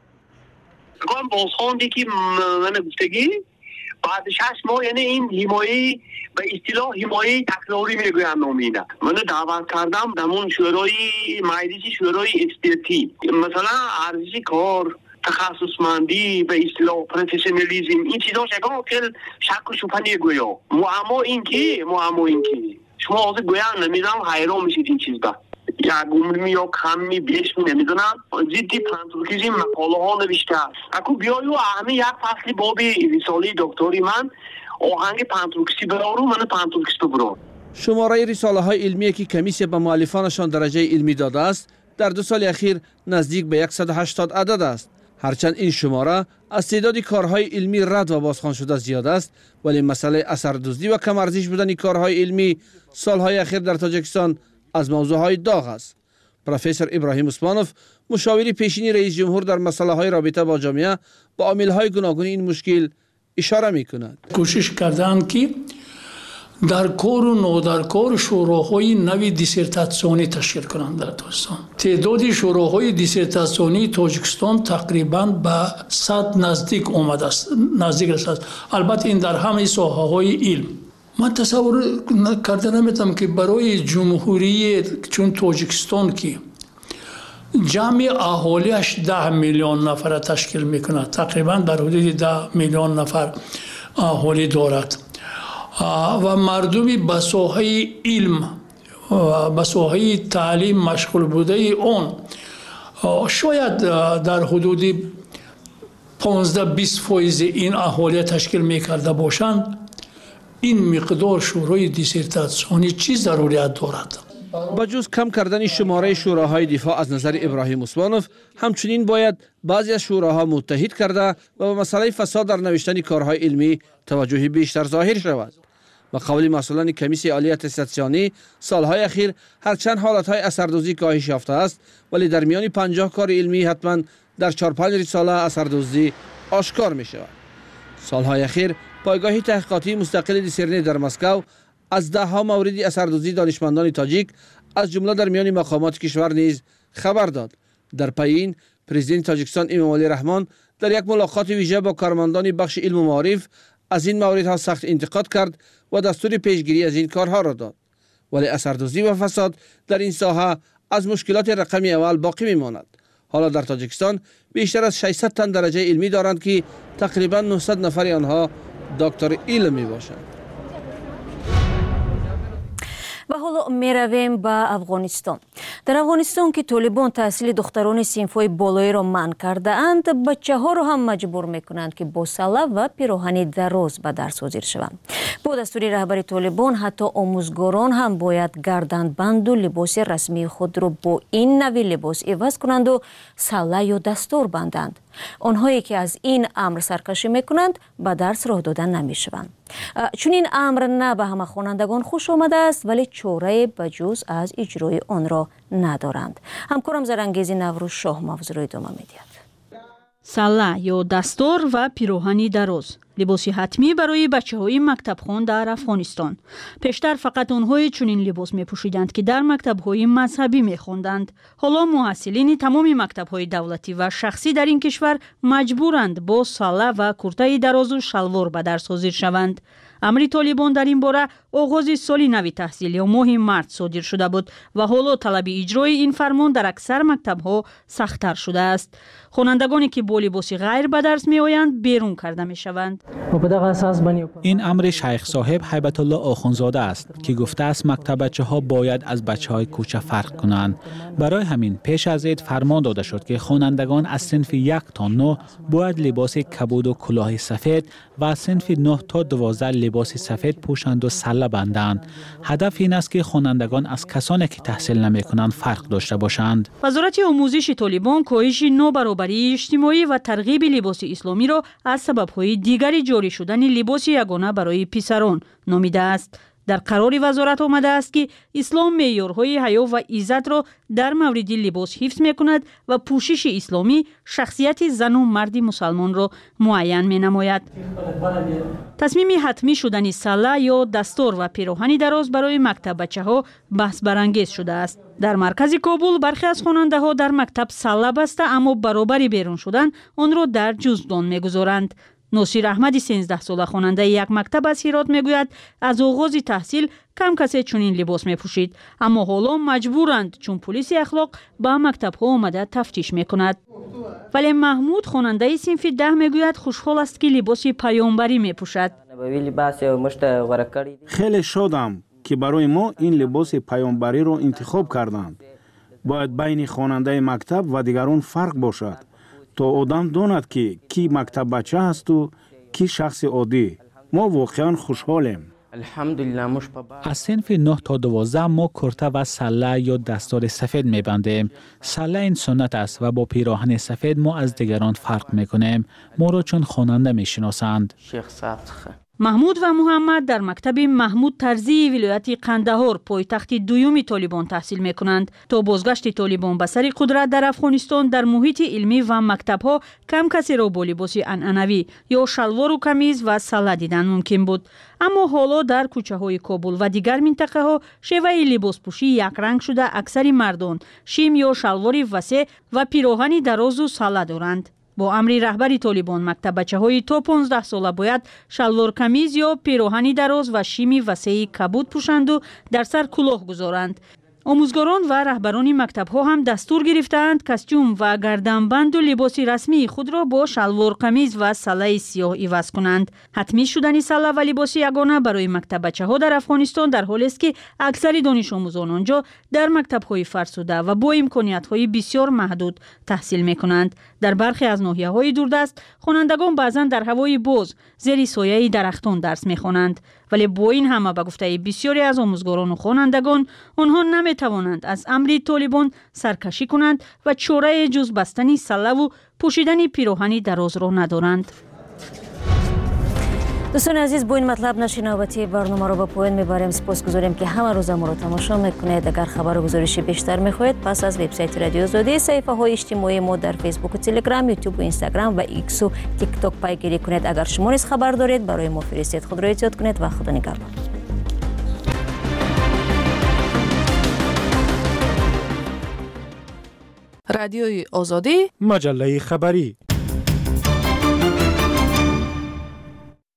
گام بازخواندی که من گفتگی بعد شش ماه یعنی این حمایه به اصطلاح حمایه تکراری میگویم نامینه. من دعوت کردم در اون شورای مجلس شورای اکسپرتی مثلا ارزش کار، تخصصمندی، به اصطلاح پروفسیونالیسم، این چیزا شگاه که شک و شبهه نگویا. معما این که معما این که شما از گویا نمیدونم حیران میشید این چیز با یک عمری یا کمی بیش می نمیدونم جدی پانتورکیزم مقاله ها نوشته است. اکو بیایو همه یک فصل بابی رساله دکتری من آهنگ پانتورکیزی برارو من پانتورکیز برارو. شماره رساله های علمی که کمیسیون به مؤلفانشان درجه علمی داده است در دو سال اخیر نزدیک به صد و هشتاد عدد است. هرچند این شماره از تعداد کارهای علمی رد و بازخوان شده زیاد است، ولی مسئله اثردزدی و کم ارزش بودن کارهای علمی سالهای اخیر در تاجیکستان از موضوعهای داغ است. پروفسور ابراهیم عثمانوف مشاور پیشین رئیس جمهور در مسئله های رابطه با جامعه با عامل های گوناگون این مشکل اشاره می کند. کوشش کردند که در کار و نادرکار شوراهای نوی دیسرتاسیونی تشکیل کنند در تاجیکستان. تعداد شوراهای دیسرتاسیونی تاجیکستان تقریبا به صد نزدیک آمده است. نزدیک است. البته این در همه ساحه‌های علم. من تصور کرده نمیتونم که برای جمهوری چون تاجیکستان که جمع اهالیش ده میلیون نفر تشکیل میکنه، تقریبا در حدود ده میلیون نفر اهالی دارد و مردمی به ساحه علم و به ساحه تعلیم مشغول بوده اون شاید در حدود پانزده بیست فیصد این اهالی تشکیل میکرده باشند، این مقدار شورای دیسرتاسیونی چی ضروریت دارد؟ با جز کم کردن شماره شوراهای دفاع از نظر ابراهیم عثمانوف، همچنین باید بعضی از شوراها متحد کرده و به مسئله فساد در نوشتن کارهای علمی توجه بیشتر ظاهر شود. و قول مسئولان کمیسیون عالی اتستاسیونی سالهای اخیر هرچند حالتهای اثردوزی کاهش یافته است، ولی در میان پنجاه کار علمی حتما در چهار پنج رساله اثردوزی آشکار می شود. سالهای اخیر پایگاه تحقیقاتی مستقل دیسرنی در مسکو از ده ها مورد اثردوزی دانشمندان تاجیک از جمله در میان مقامات کشور نیز خبر داد. در پی این پرزیدنت تاجیکستان امامعلی رحمان در یک ملاقات ویژه با کارمندان بخش علم و معارف از این موردها سخت انتقاد کرد و دستور پیشگیری از این کارها را داد. ولی اثردوزی و فساد در این ساحه از مشکلات رقمی اول باقی میماند. حالا در تاجیکستان بیشتر از ششصد تن درجه علمی دارند که تقریبا نهصد نفر آنها دکتر علم می باشند. و حالا میرویم به افغانستان. در افغانستان که طالبان تحصیل دختران صنف‌های بالایی را منع کرده اند، بچه ها را هم مجبور میکنند که با سله و پیراهن دراز به درس حاضر شوند. با دستور رهبر طالبان حتی آموزگاران هم باید گردنبند و لباس رسمی خود را با این نوع لباس عوض کنند و سله یا دستار بندند. آنهایی که از این امر سرکشی میکنند به درس راه دادن نمیشوند. چون این امر نه به همه خوانندگان خوش آمده است، ولی چاره بجز از اجرای آن را ندارند. همکارم زرانگیز نوروز شاه موضوع را ادامه میدهد. سله یا دستار و پیراهن دراز لباسی حتمی برای بچه های مکتب خوان در افغانستان. پیشتر فقط آنهای چنین لباس می پوشیدند که در مکتب های مذهبی می خوندند. حالا محصلین تمام مکتب های دولتی و شخصی در این کشور مجبورند با سله و کرته دراز و شلوار به درس حاضر شوند. امر طالبان در این باره آغاز سال نوی تحصیلی و ماه مارس صادر شده بود و حالا طلب اجرای این فرمان در اکثر مکتب‌ها سخت‌تر شده است. خوانندگانی که با لباس غیر به درس می‌آیند بیرون کرده می‌شوند. این امر شیخ صاحب هیبت الله آخونزاده است که گفته است مکتب بچه‌ها باید از بچه‌های کوچه فرق کنند. برای همین پیش از عید فرمان داده شد که خوانندگان از صنف یک تا نه باید لباس کبود و کلاه سفید و از صنف نه تا دوازده لباس سفید پوشند و سله بندند. هدف این است که خوانندگان از کسانی که تحصیل نمی‌کنند فرق داشته باشند. وزارت آموزش طالبان کاهش نابرابری اجتماعی و ترغیب لباس اسلامی را از سبب‌های دیگری جاری شدن لباس یگانه برای پسران نامیده است. در قرار وزارت آمده است که اسلام معیارهای حیا و عزت را در مورد لباس حفظ می‌کند و پوشش اسلامی شخصیت زن و مرد مسلمان را معین می‌نماید. تصمیم حتمی شدن سله یا دستار و پیراهن دراز برای مکتب بچه‌ها بحث برانگیز شده است. در مرکز کابل برخی از خواننده‌ها در مکتب سله بسته اما برابر بیرون شدن آن را در جزدان می‌گذارند. ناصر احمدی سیزده ساله خواننده یک مکتب از هرات میگوید از آغاز تحصیل کم کسی چنین لباس میپوشید، اما حالا مجبورند چون پلیس اخلاق به مکتب ها آمده تفتیش میکند. ولی محمود خواننده صنف ده میگوید خوشحال است که لباس پیامبری میپوشد. خیلی شادم که برای ما این لباس پیامبری رو انتخاب کردند. باید بین خواننده مکتب و دیگران فرق باشد تا آدم داند که کی مکتب بچه است و کی شخص عادی. ما واقعا خوشحالیم. از صنف نه تا دوازده ما کرته و سله یا دستار سفید میبندیم. سله این سنت است و با پیراهن سفید ما از دیگران فرق میکنیم. ما را چون خواننده میشناسند. محمود و محمد در مکتب محمود طرزی ولایت قندهار پایتخت دوم طالبان تحصیل میکنند. تا بازگشت طالبان به سر قدرت در افغانستان در محیط علمی و مکتبها کم کسی را با لباس عنعنوی یا شلوار و کمیز و سله دیدن ممکن بود. اما حالا در کوچه های کابل و دیگر منطقه ها شیوه لباس پوشی یک رنگ شده. اکثر مردان شیم یا شلوار وسیع و پیراهن دراز و سله دارند. با امر رهبری طالبان مکتب بچه های تا پانزده ساله باید شلوار کمیز یا پیراهن دراز و شیمی وسیع کبود پوشند و در سر کلاه گذارند. آموزگاران و رهبران مکتب ها هم دستور گرفتند کاستوم و گردنبند و لباس رسمی خود را با شلوار قمیض و سله سیاه عوض کنند. حتمی شدن سله و لباس یگانه برای مکتب بچه ها در افغانستان در حالی است که اکثر دانش آموزان آنجا در مکتب های فرسوده و با امکانیت های بسیار محدود تحصیل می کنند. در برخی از ناحیه های دوردست خوانندگان بعضا در هوای باز زیر سایه درختان درس می خوانند. ولی با این همه به گفته بسیاری از آموزگاران و خوانندگان آنها نمی توانند از امر طالبان سرکشی کنند و چاره جز بستن سله و پوشیدن پیراهن دراز را ندارند. دوستان عزیز، با این مطلب نشر نوبتی برنامه را به پایان میبریم. سپاسگزاریم که همه روز ما را تماشا میکنید. اگر خبر و گزارشی بیشتر میخواهید پس از وبسایت رادیو آزادی صفحه های اجتماعی ما در فیسبوک و تلگرام، یوتیوب و اینستاگرام و ایکس و تیک تاک پیگیری کنید. اگر شما نیز خبر دارید برای ما فرستید. خود را احتیاط کنید و خدا نگهدار. رادیوی آزادی، مجله خبری.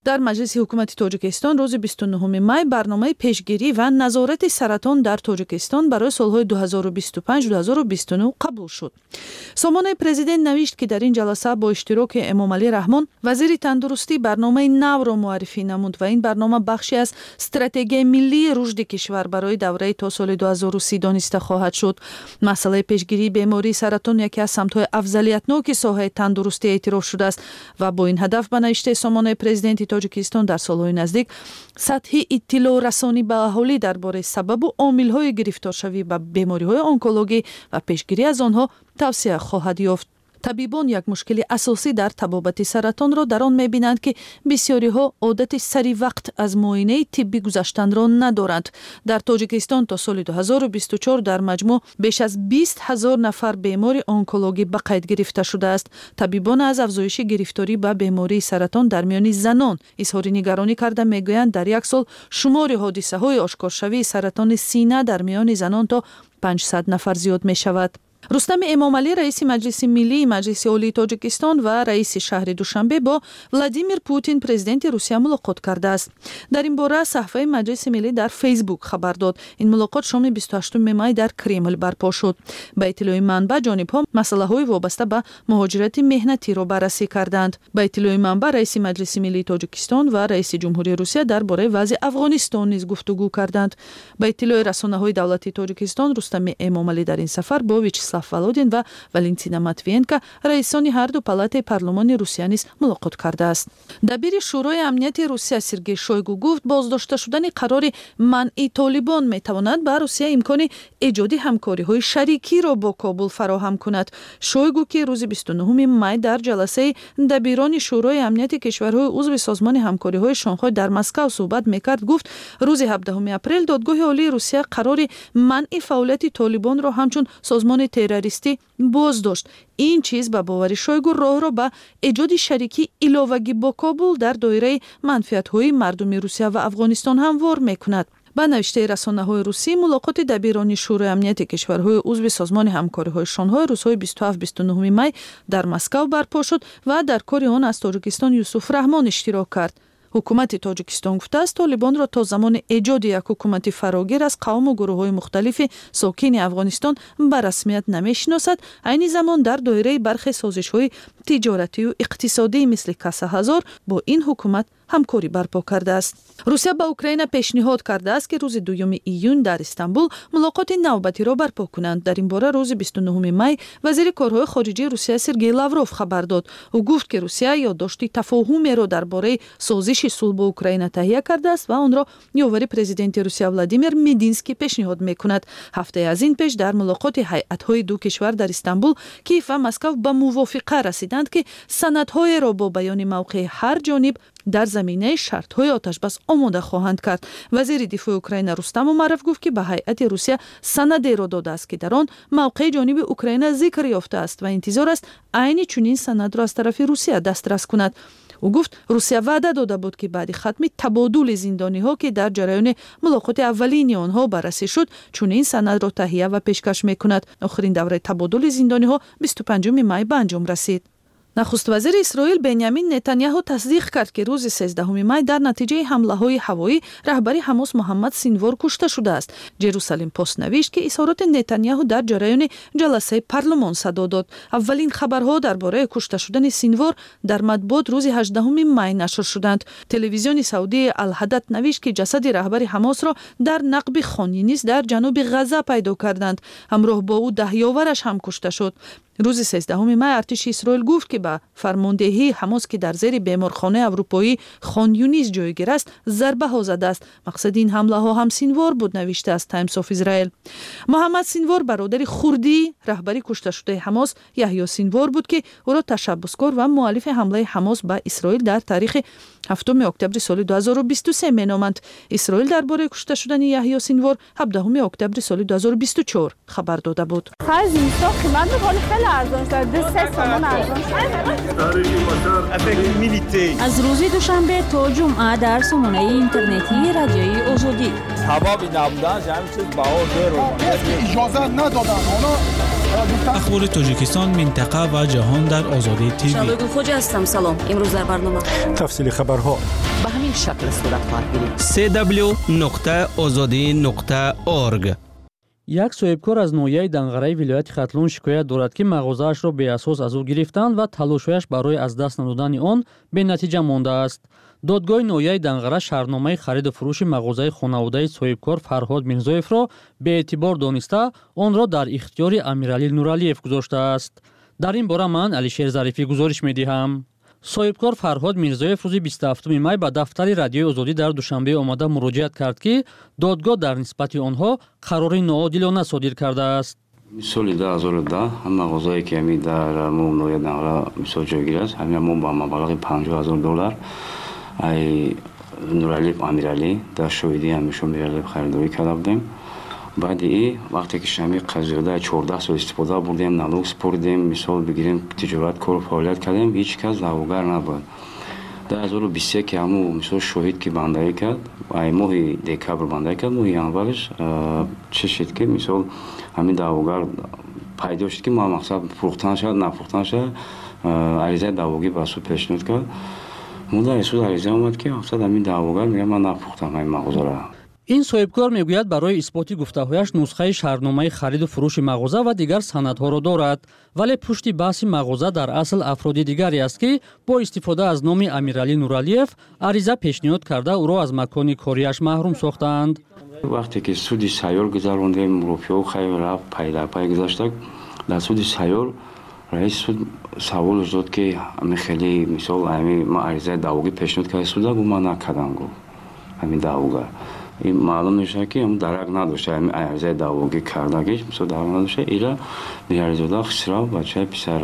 дар маҷлиси ҳукумати тоҷикистон рӯзи бисту нӯҳуми май барномаи пешгирӣ ва назорати саратон дар тоҷикистон барои солҳои дуҳазору бисту панҷ - дуҳазору бисту нӯ қабул шуд. сомонаи президент навишт, ки дар ин ҷаласа бо иштироки Эмомалӣ Раҳмон вазири тандурустӣ барномаи навро муаррифӣ намуд ва ин барнома бахше аз стратегияи миллии рушди кишвар барои давраи то соли дуҳазору си дониста хоҳад шуд. масъалаи пешгирии бемории саратон яке аз самтҳои афзалиятноки соҳаи тандурустӣ эътироф шудааст ва бо ин ҳадаф ба навиштаи сомонаи президенти тоҷикистон дар солҳои наздик сатҳи иттилоърасонӣ ба аҳолӣ дар бораи сабабу омилҳои гирифторшавӣ ба бемориҳои онкологӣ ва пешгирӣ аз онҳо тавсея хоҳад ёфт. табибон як мушкили асосӣ дар табобати саратонро дар он мебинанд, ки бисёриҳо одати саривақт аз муоинаи тиббӣ гузаштанро надоранд. дар тоҷикистон то соли дуҳазору бисту чор дар маҷмӯъ беш аз бист ҳазор нафар бемори онкологӣ ба қайд гирифта шудааст. табибон аз афзоиши гирифторӣ ба бемории саратон дар миёни занон изҳори нигаронӣ карда мегӯянд, дар як сол шумори ҳодисаҳои ошкоршавии саратони сина дар миёни занон то панҷсад нафар зиёд мешавад. рустами Эмомалӣ, раиси маҷлиси миллии маҷлиси олии тоҷикистон ва раиси шаҳри Душанбе бо Владимир Путин, президенти Русия, мулоқот кардааст. дар ин бора саҳифаи маҷлиси миллӣ дар Фейсбук хабар дод. ин мулоқот шоми бисту ҳаштуми май дар Кремл барпо шуд. ба иттилои манба, ҷонибҳо масъалаҳои вобаста ба муҳоҷирати меҳнатиро баррасӣ карданд. ба иттилои манба, раиси маҷлиси миллии тоҷикистон ва раиси ҷумҳурии Русия дар бораи вазъи Афғонистон низ гуфтугӯ карданд. ба иттилои расонаҳои давлатии Тоҷикистон, Рустами Эмомалӣ дар ин сафар бо Вячеслав Володин ва Валентина Матвиенко, раисони ҳарду палатаи парлумони Русия низ мулоқот кардааст. дабири шӯрои амнияти Русия Сергей Шойгу гуфт, боздошта шудани қарори манъи Толибон метавонад ба Русия имкони эҷоди ҳамкориҳои шарикиро бо Кобул фароҳам кунад. Шойгу, ки рӯзи бисту нӯҳуми май дар ҷаласаи дабирони шӯрои амнияти кишварҳои узви созмони ҳамкориҳои Шонхой дар Москав суҳбат мекард, гуфт, рӯзи ҳабдаҳуми апрел додгоҳи олии Русия қарори манъи фаъолияти Толибонро ҳамчун созмони террористӣ боз дошт. ин чиз ба бовари Шойгу роҳро ба эҷоди шарикӣ иловагӣ бо Кобул дар доираи манфиатҳои мардуми Русия ва Афғонистон ҳамвор мекунад. ба навиштаи расонаҳои русӣ, мулоқоти дабирони шӯрои амнияти кишварҳои узви созмони ҳамкориҳои Шонҳой рӯзҳои бисту ҳафт - бисту нӯҳуми май дар Москав барпо шуд ва дар кори он аз Тоҷикистон Юсуф Раҳмон иштирок кард. ҳукумати Тоҷикистон гуфтааст, Толибонро то замони эҷоди як ҳукумати фарогир аз қавму гурӯҳҳои мухталифи сокини Афғонистон ба расмият намешиносад. айни замон дар доираи бархе созишҳои тиҷоратию иқтисодӣ мисли Каса ҳазор бо ин ҳукумат ҳамкорӣ барпо кардааст. Русия ба Украина пешниҳод кардааст, ки рӯзи дуюми июн дар Истанбул мулоқоти навбатиро барпо кунанд. дар ин бора рӯзи бисту нӯҳуми май вазири корҳои хориҷии Русия Сергей Лавров хабар дод. ӯ гуфт, ки Русия ёддошти тафоҳумеро дар бораи созиши сулҳ бо Украина таҳия кардааст ва онро ёвари президенти Русия Владимир Мединский пешниҳод мекунад. ҳафтае аз ин пеш дар мулоқоти ҳайатҳои ду кишвар дар Истанбул, Киев ва Москав ба мувофиқа расиданд, ки санадҳоеро бо баёни мавқеи ҳар ҷониб дар заминаи шартҳои оташбас омода хоҳанд кард. вазири дифои Украина Рустам Умаров гуфт, ки ба ҳайати Русия санадеро додааст, ки дар он мавқеи ҷониби Украина зикр ёфтааст ва интизор аст айни чунин санадро аз тарафи Русия дастрас кунад. ӯ гуфт, Русия ваъда дода буд, ки баъди хатми табодули зиндониҳо, ки дар ҷараёни мулоқоти аввалини онҳо баррасӣ шуд, чунин санадро таҳия ва пешкаш мекунад. охирин давраи табодули зиндониҳо бисту панҷуми май ба анҷом расид. нахуст вазири Исроил Бенямин Нетаньяҳу тасдиқ кард, ки рӯзи сезддаҳуми май дар натиҷаи ҳамлаҳои ҳавоӣ раҳбари Ҳамос Муҳаммад Синвор кушта шудааст. Ҷерусалим пост навишт, ки изҳороти Нетаньяҳу дар ҷараёни ҷаласаи парлумон садо дод. аввалин хабарҳо дар бораи кушта шудани Синвор дар матбуот рӯзи ҳаждаҳуми май нашр шуданд. Телевизиони Саудии Ал-Ҳадад навишт, ки ҷасади раҳбари Ҳамосро дар нақби Хон Юнис дар ҷануби Ғаза пайдо карданд. ҳамроҳ бо ӯ даҳёвараш ҳам кушта шуд. рӯзи сезддаҳуми май артиши Исроил гуфт, ки ба фармондеҳии Ҳамос, ки дар зери беморхонаи аврупоӣ Хон Юнис ҷойгир аст, зарбаҳо задааст. мақсади ин ҳамлаҳо ҳам Синвор буд, навиштааст Times of Israel. Муҳаммад Синвор бародари хурдии раҳбари кушташудаи Ҳамос Яҳьё Синвор буд, ки ӯро ташаббускор ва муаллифи ҳамлаи Ҳамос ба Исроил дар таърихи ҳафтуми октябри соли дуҳазору бисту се меноманд. Исроил дар бораи кушта шудани Яҳьё Синвор ҳабдаҳуми октябри соли дуҳазору бисту чор хабар дода буд. аз рӯзи душанбе то ҷумъа дар сомонаи интернетии радиои Озодӣ. Табоби набудан ҷамъ чиз баҳо зеро. Иҷоза надоданд. اخبار تاجیکستان، منطقه و جهان در آزادی تیوی. شادو خوج هستم. سلام. امروز در برنامه تفصیل خبرها به همین شکل صورت خواهد گرفت. سی دبلیو نقطه آزادی نقطه اورگ. یک صاحبکار از نویه دنغرای ولایت خطلون شکایت دارد که مغازه‌اش را به اساس از او گرفتند و تلاش‌هایش برای از دست ندادن آن به نتیجه مانده است. دادگاه نویه دنغره شهرنامه خرید و فروش مغازه خانواده صاحبکار فرهاد میرزایف را به اعتبار دانسته آن را در اختیار امیرعلی نورعلیف گذاشته است. در این باره من علیشیر ظریفی گزارش می‌دهم. صاحبکار فرهاد میرزایف روز بیست و هفتم می به دفتر رادیوی آزادی در دوشنبه آمده مراجعت کرد که دادگاه در نسبت آنها قرار ناعادلانه صادر کرده است. سال دو هزار و ده هم مغازه‌ای که می در نویه دنغره مثال جایگیر است، همین ما با مبلغ پنجاه هزار دلار ای نورعلی امیرعلی در شهودی همیشون میرعلی خریداری کرده بودیم. بعد ای وقتی که شمی قضیه چهارده سال استفاده بردیم، نالوگ سپردیم، مثال بگیریم تجارت کار و فعالیت کردیم، هیچ کس دعواگر نبود. در هزار و بیست و یک همو مثال شهید که بندایی کرد، ای ماه دکبر بندایی کرد، ماه ینورش چه شد که مثال همین دعواگر پیدا شد که ما مقصد فروختن شد، نفروختن شد، عریضه دعواگی بسو پیشنهاد کرد. مونده اسود عریضه اومد که مقصد همین دعواگر میگه من نفروختم این مغازه را. این صاحبکار میگوید برای اثبات گفته‌هایش نسخه شهرنامه خرید و فروش مغازه و دیگر سندها را دارد، ولی پشت بحث مغازه در اصل افراد دیگری است که با استفاده از نام امیرعلی نورعلیف عریضه پیشنهاد کرده او را از مکان کاریش محروم ساختند. وقتی که سودی سیار گذروندیم، روپیه خیلی رفت پای در پای گذاشتک، در سودی سیار رئیس سود سوال داد که همین خیلی مثال همین ما عریضه دعواگی پیشنهاد کرده سودا گفت من نکردم گفت همین دعواگر. این معلوم میشه که هم درک نداشته، همین عریضه دعواگی کردگیش مثال درک نداشته. ایرا میارزوده خسرا بچه پسر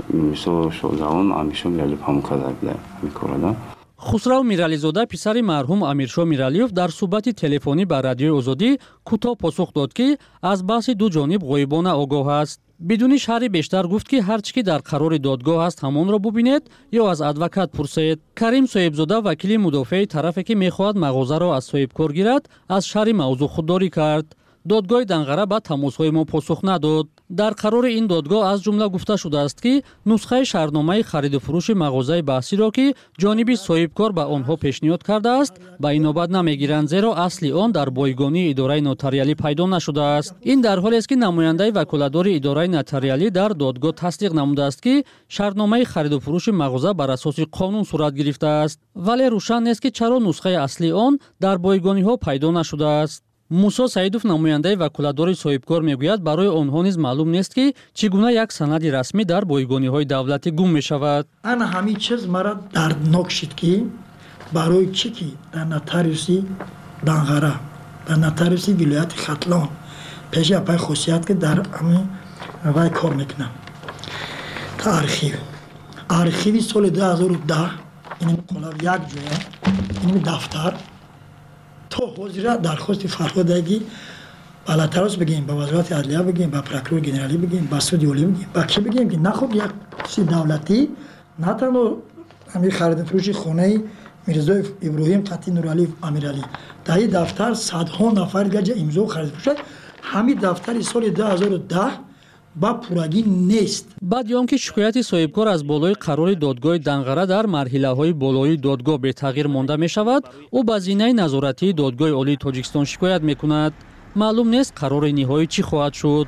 مثال شوزاون همیشه میرعلی پامو کرده بوده همین کارا. خسرو میرعلیزاده پسر مرحوم امیرشاه میرعلیف در صحبت تلفنی با رادیوی آزادی کوتاه پاسخ داد که از بحث دو جانب غایبانه آگاه است. بدون شرح بیشتر گفت که هر چی که در قرار دادگاه است همان را ببینید یا از ادوکات پرسید. کریم صاحبزاده وکیل مدافع طرفی که میخواهد مغازه را از صاحبکار گیرد از شرح موضوع خودداری کرد. دادگاه دنغره به تماس‌های ما پاسخ نداد. در قرار این دادگاه از جمله گفته شده است که نسخه شهرنامه خرید و فروش مغازه بحثی را که جانب صاحبکار به آنها پیشنهاد کرده است به این نوبت نمیگیرند، زیرا اصلی آن در بایگانی اداره نوتاریالی پیدا نشده است. این در حالی است که نماینده وکالتدار اداره نوتاریالی در دادگاه تصدیق نموده است که شهرنامه خرید و فروش مغازه بر اساس قانون صورت گرفته است، ولی روشن نیست که چرا نسخه اصلی آن در بایگانی ها پیدا نشده است. موسی سعیدوف نماینده وکالتدار صاحبکار میگوید برای آنها نیز معلوم نیست که چگونه یک سند رسمی در بایگانی‌های دولتی گم می‌شود. انا همین چیز مرا دردناک شد که برای چی که در نوتاریوسی دنغره در نوتاریوسی ولایت خطلان پیش پای خصوصیت که در همین وای کار میکنم تا آرخیو آرخیوی سال دو هزار و ده این قلاب یک جویا این دفتر تو حضور درخواست فرهادگی بالاترش بگیم، با وزارت عدلیه بگیم، با پروکرور گنرالی بگیم، با سود اولی بگیم، با کی بگیم که نخوب یک چیز دولتی نه تنها همین خرید فروش خانه میرزا ابراهیم قطی نورعلی امیرعلی در این دفتر صدها نفر گنج امضا خرید فروش همین دفتر سال دو هزار و ده با پورگی نیست. بعد آنکه شکایت صاحبکار از بالای قرار دادگاه دنغره در مرحله‌های بالای دادگاه به تغییر مانده می شود، او به زینه نظارتی دادگاه عالی تاجیکستان شکایت می کند. معلوم نیست قرار نهایی چی خواهد شد.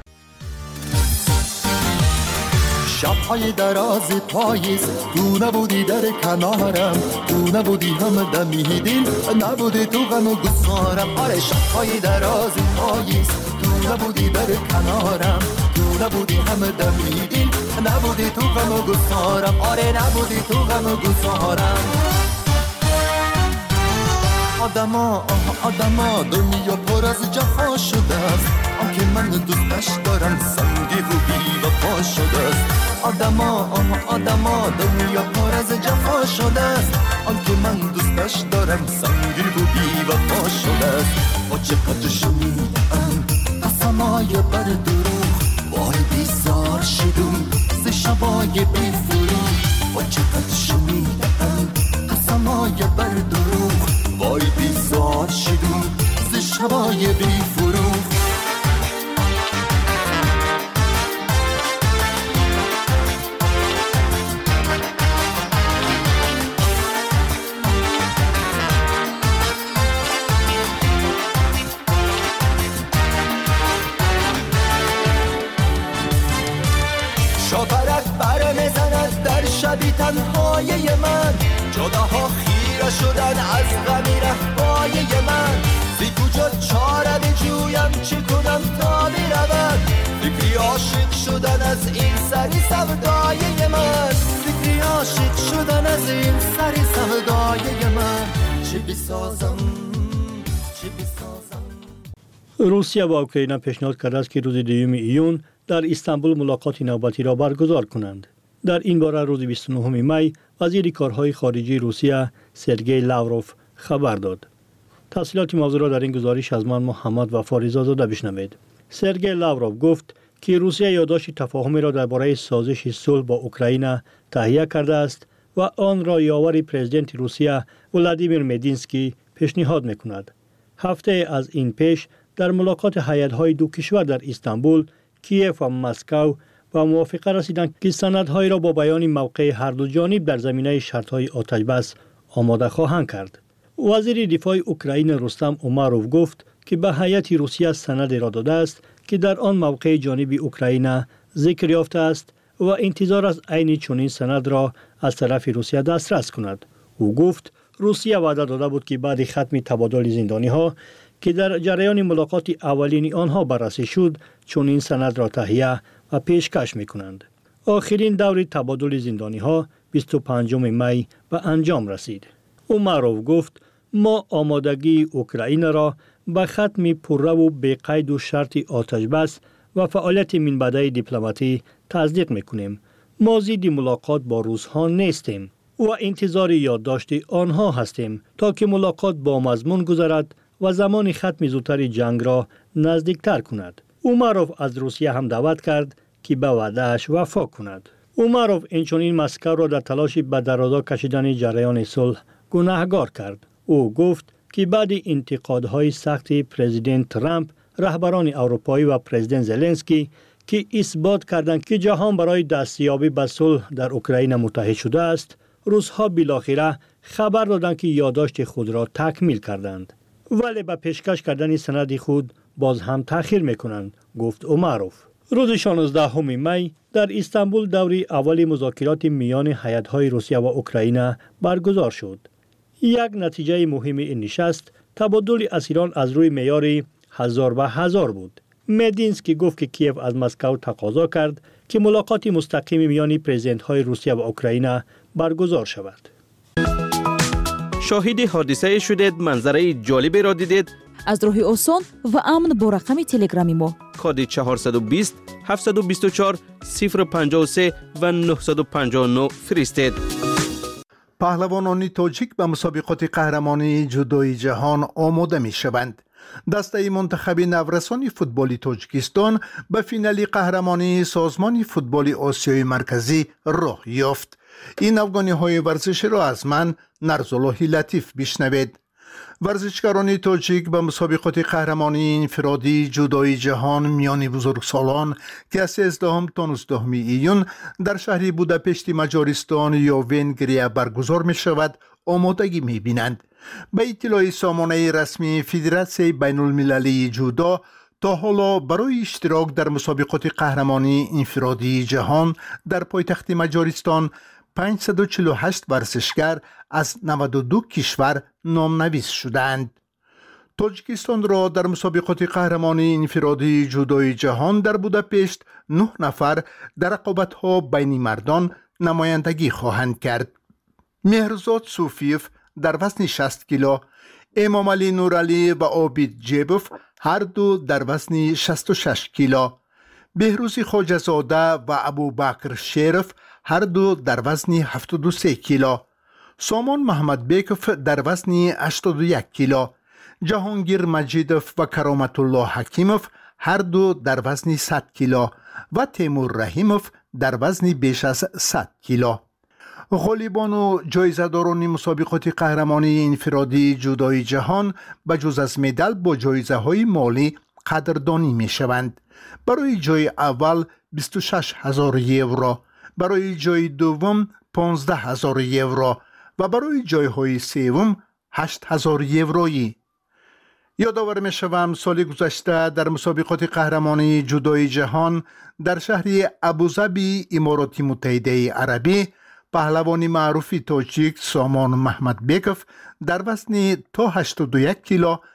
شب‌های دراز پاییز تو نبودی در کنارم، تو نبودی هم دمیدین، نبودی تو غم و گسارم. آره شب‌های دراز پاییز تو نبودی در کنارم، تو نبودی هم دمیدین، نبودی تو غم و گسارم. آره نبودی تو غم و گسارم. آدما آدما دنیا پر از جفا شده است، آنکه من دوستش دارم سنگی و بی وفا شده است. آدما آدما دنیا پر از جفا شده است، آنکه من دوستش دارم سنگی و بی وفا شده است. با چقدر شنیدم قسمای بر دروغ، وای بیزار شدم ز شبای بی فروغ. با چقدر شنیدم قسمای بر دروغ، وای بیزار شدم ز شبای بی فروغ. سایه من جاده‌ها خیره شدن از غمی رهبای من زی کجا چاره بجویم چه کنم تا برود فکری عاشق شدن از این سری سودای من فکری عاشق شدن از این سری سودای من چه بسازم چه بسازم. روسیه و اوکراین پیشنهاد کرده است که روز دوم ایون در استانبول ملاقات نوبتی را برگزار کنند. در این باره روز بیست و نهم می وزیر کارهای خارجی روسیه سرگئی لاوروف خبر داد. تفصیلات موضوع را در این گزارش از من محمد وفا رضازاده بشنوید. سرگئی لاوروف گفت که روسیه یادداشت تفاهمی را درباره سازش صلح با اوکراین تهیه کرده است و آن را یاور پرزیدنت روسیه ولادیمیر مدینسکی پیشنهاد می‌کند. هفته از این پیش در ملاقات هیئت‌های دو کشور در استانبول، کیف و مسکو و موافقه رسیدند که سندهای را با بیان موقع هر دو جانب در زمینه شرط‌های آتش‌بس آماده خواهند کرد. وزیر دفاع اوکراین رستم اوماروف گفت که به هیئت روسیه سند را داده است که در آن موقع جانب اوکراین ذکر یافته است و انتظار است عین چنین سند را از طرف روسیه دسترس کند. او گفت روسیه وعده داده بود که بعد ختم تبادل زندانی‌ها که در جریان ملاقات اولین آنها بررسی شد چنین سند را تهیه و پیشکش می‌کنند. آخرین دور تبادل زندانی‌ها بیست و پنجم می به انجام رسید. اوماروف گفت ما آمادگی اوکراین را به ختم پررو و بی‌قید و شرط آتش‌بس و فعالیت منبعث دیپلماتی تصدیق می‌کنیم. ما ضد ملاقات با روس‌ها نیستیم و انتظار یادداشت آنها هستیم تا که ملاقات با مضمون گذرد و زمان ختم زودتر جنگ را نزدیکتر کند. اوماروف از روسیه هم دعوت کرد که به وعده‌اش وفا کند. اوماروف اینچنین مسکو را در تلاش به درازا کشیدن جریان صلح گناهکار کرد. او گفت که بعد انتقادهای سخت پرزیدنت ترامپ، رهبران اروپایی و پرزیدنت زلنسکی که اثبات کردند که جهان برای دستیابی به صلح در اوکراین متحد شده است، روس‌ها بالاخره خبر دادند که یادداشت خود را تکمیل کردند. ولی به پیشکش کردن سند خود باز هم تأخیر میکنند، گفت اوماروف. روز شانزدهم می در استانبول دوری اول مذاکرات میان هیئت‌های روسیه و اوکراین برگزار شد. یک نتیجه مهم این نشست تبادل اسیران از روی معیار هزار به هزار بود. مدینسکی گفت که کیف از مسکو تقاضا کرد که ملاقات مستقیم میان پرزیدنت‌های روسیه و اوکراین برگزار شود. شاهد حادثه شدید، منظره جالبی را دیدید؟ از راه آسان و امن با رقم تلگرامی ما کد چهارصد و بیست هفتصد و بیست و چهار صفر پنجاه و سه و نهصد و پنجاه و نه فرستید. پهلوانان تاجیک به مسابقات قهرمانی جودوی جهان آماده می شوند. دسته منتخب نورسان فوتبال تاجیکستان به فینال قهرمانی سازمان فوتبال آسیای مرکزی راه یافت. این افغانی های ورزشی را از من نرزالله لطیف بشنوید. ورزشکاران تاجیک به مسابقات قهرمانی انفرادی جودوی جهان میان بزرگسالان که از سیزدهم تا نوزدهم ایون در شهر بوداپشت مجارستان یا ونگریا برگزار می شود آمادگی می بینند. به اطلاع سامانه رسمی فدراسیون بین المللی جودو، تا حالا برای اشتراک در مسابقات قهرمانی انفرادی جهان در پایتخت مجارستان پانصد و چهل و هشت ورزشکار از نود و دو کشور نامنویس شدند. تاجیکستان را در مسابقات قهرمانی انفرادی جودوی جهان در بوداپشت نه نفر در رقابت‌ها بین مردان نمایندگی خواهند کرد. مهرزاد صوفیف در وزن شصت کیلو، امام علی نورعلی و عابد جیبوف هر دو در وزن شصت و شش کیلو، بهروز خواجه‌زاده و ابوبکر شریف هر دو در وزن هفتاد و سه کیلو، سامان محمد بیکوف در وزن هشتاد و یک کیلو، جهانگیر مجیدوف و کرامت الله حکیموف هر دو در وزن صد کیلو و تیمور رحیموف در وزن بیش از صد کیلو. غالیبان و جایزه‌داران مسابقات قهرمانی انفرادی جودوی جهان به جز از مدال با جایزه های مالی قدردانی می شوند. برای جای اول بیست و شش هزار یورو، برای جای دوم پانزده هزار یورو و برای جای های سوم هشت هزار یورویی. یادآور می شوم سال گذشته در مسابقات قهرمانی جودوی جهان در شهر ابوظبی امارات متحده عربی پهلوان معروف تاجیک سامان محمد بیکف در وزن تا هشتاد و یک کیلو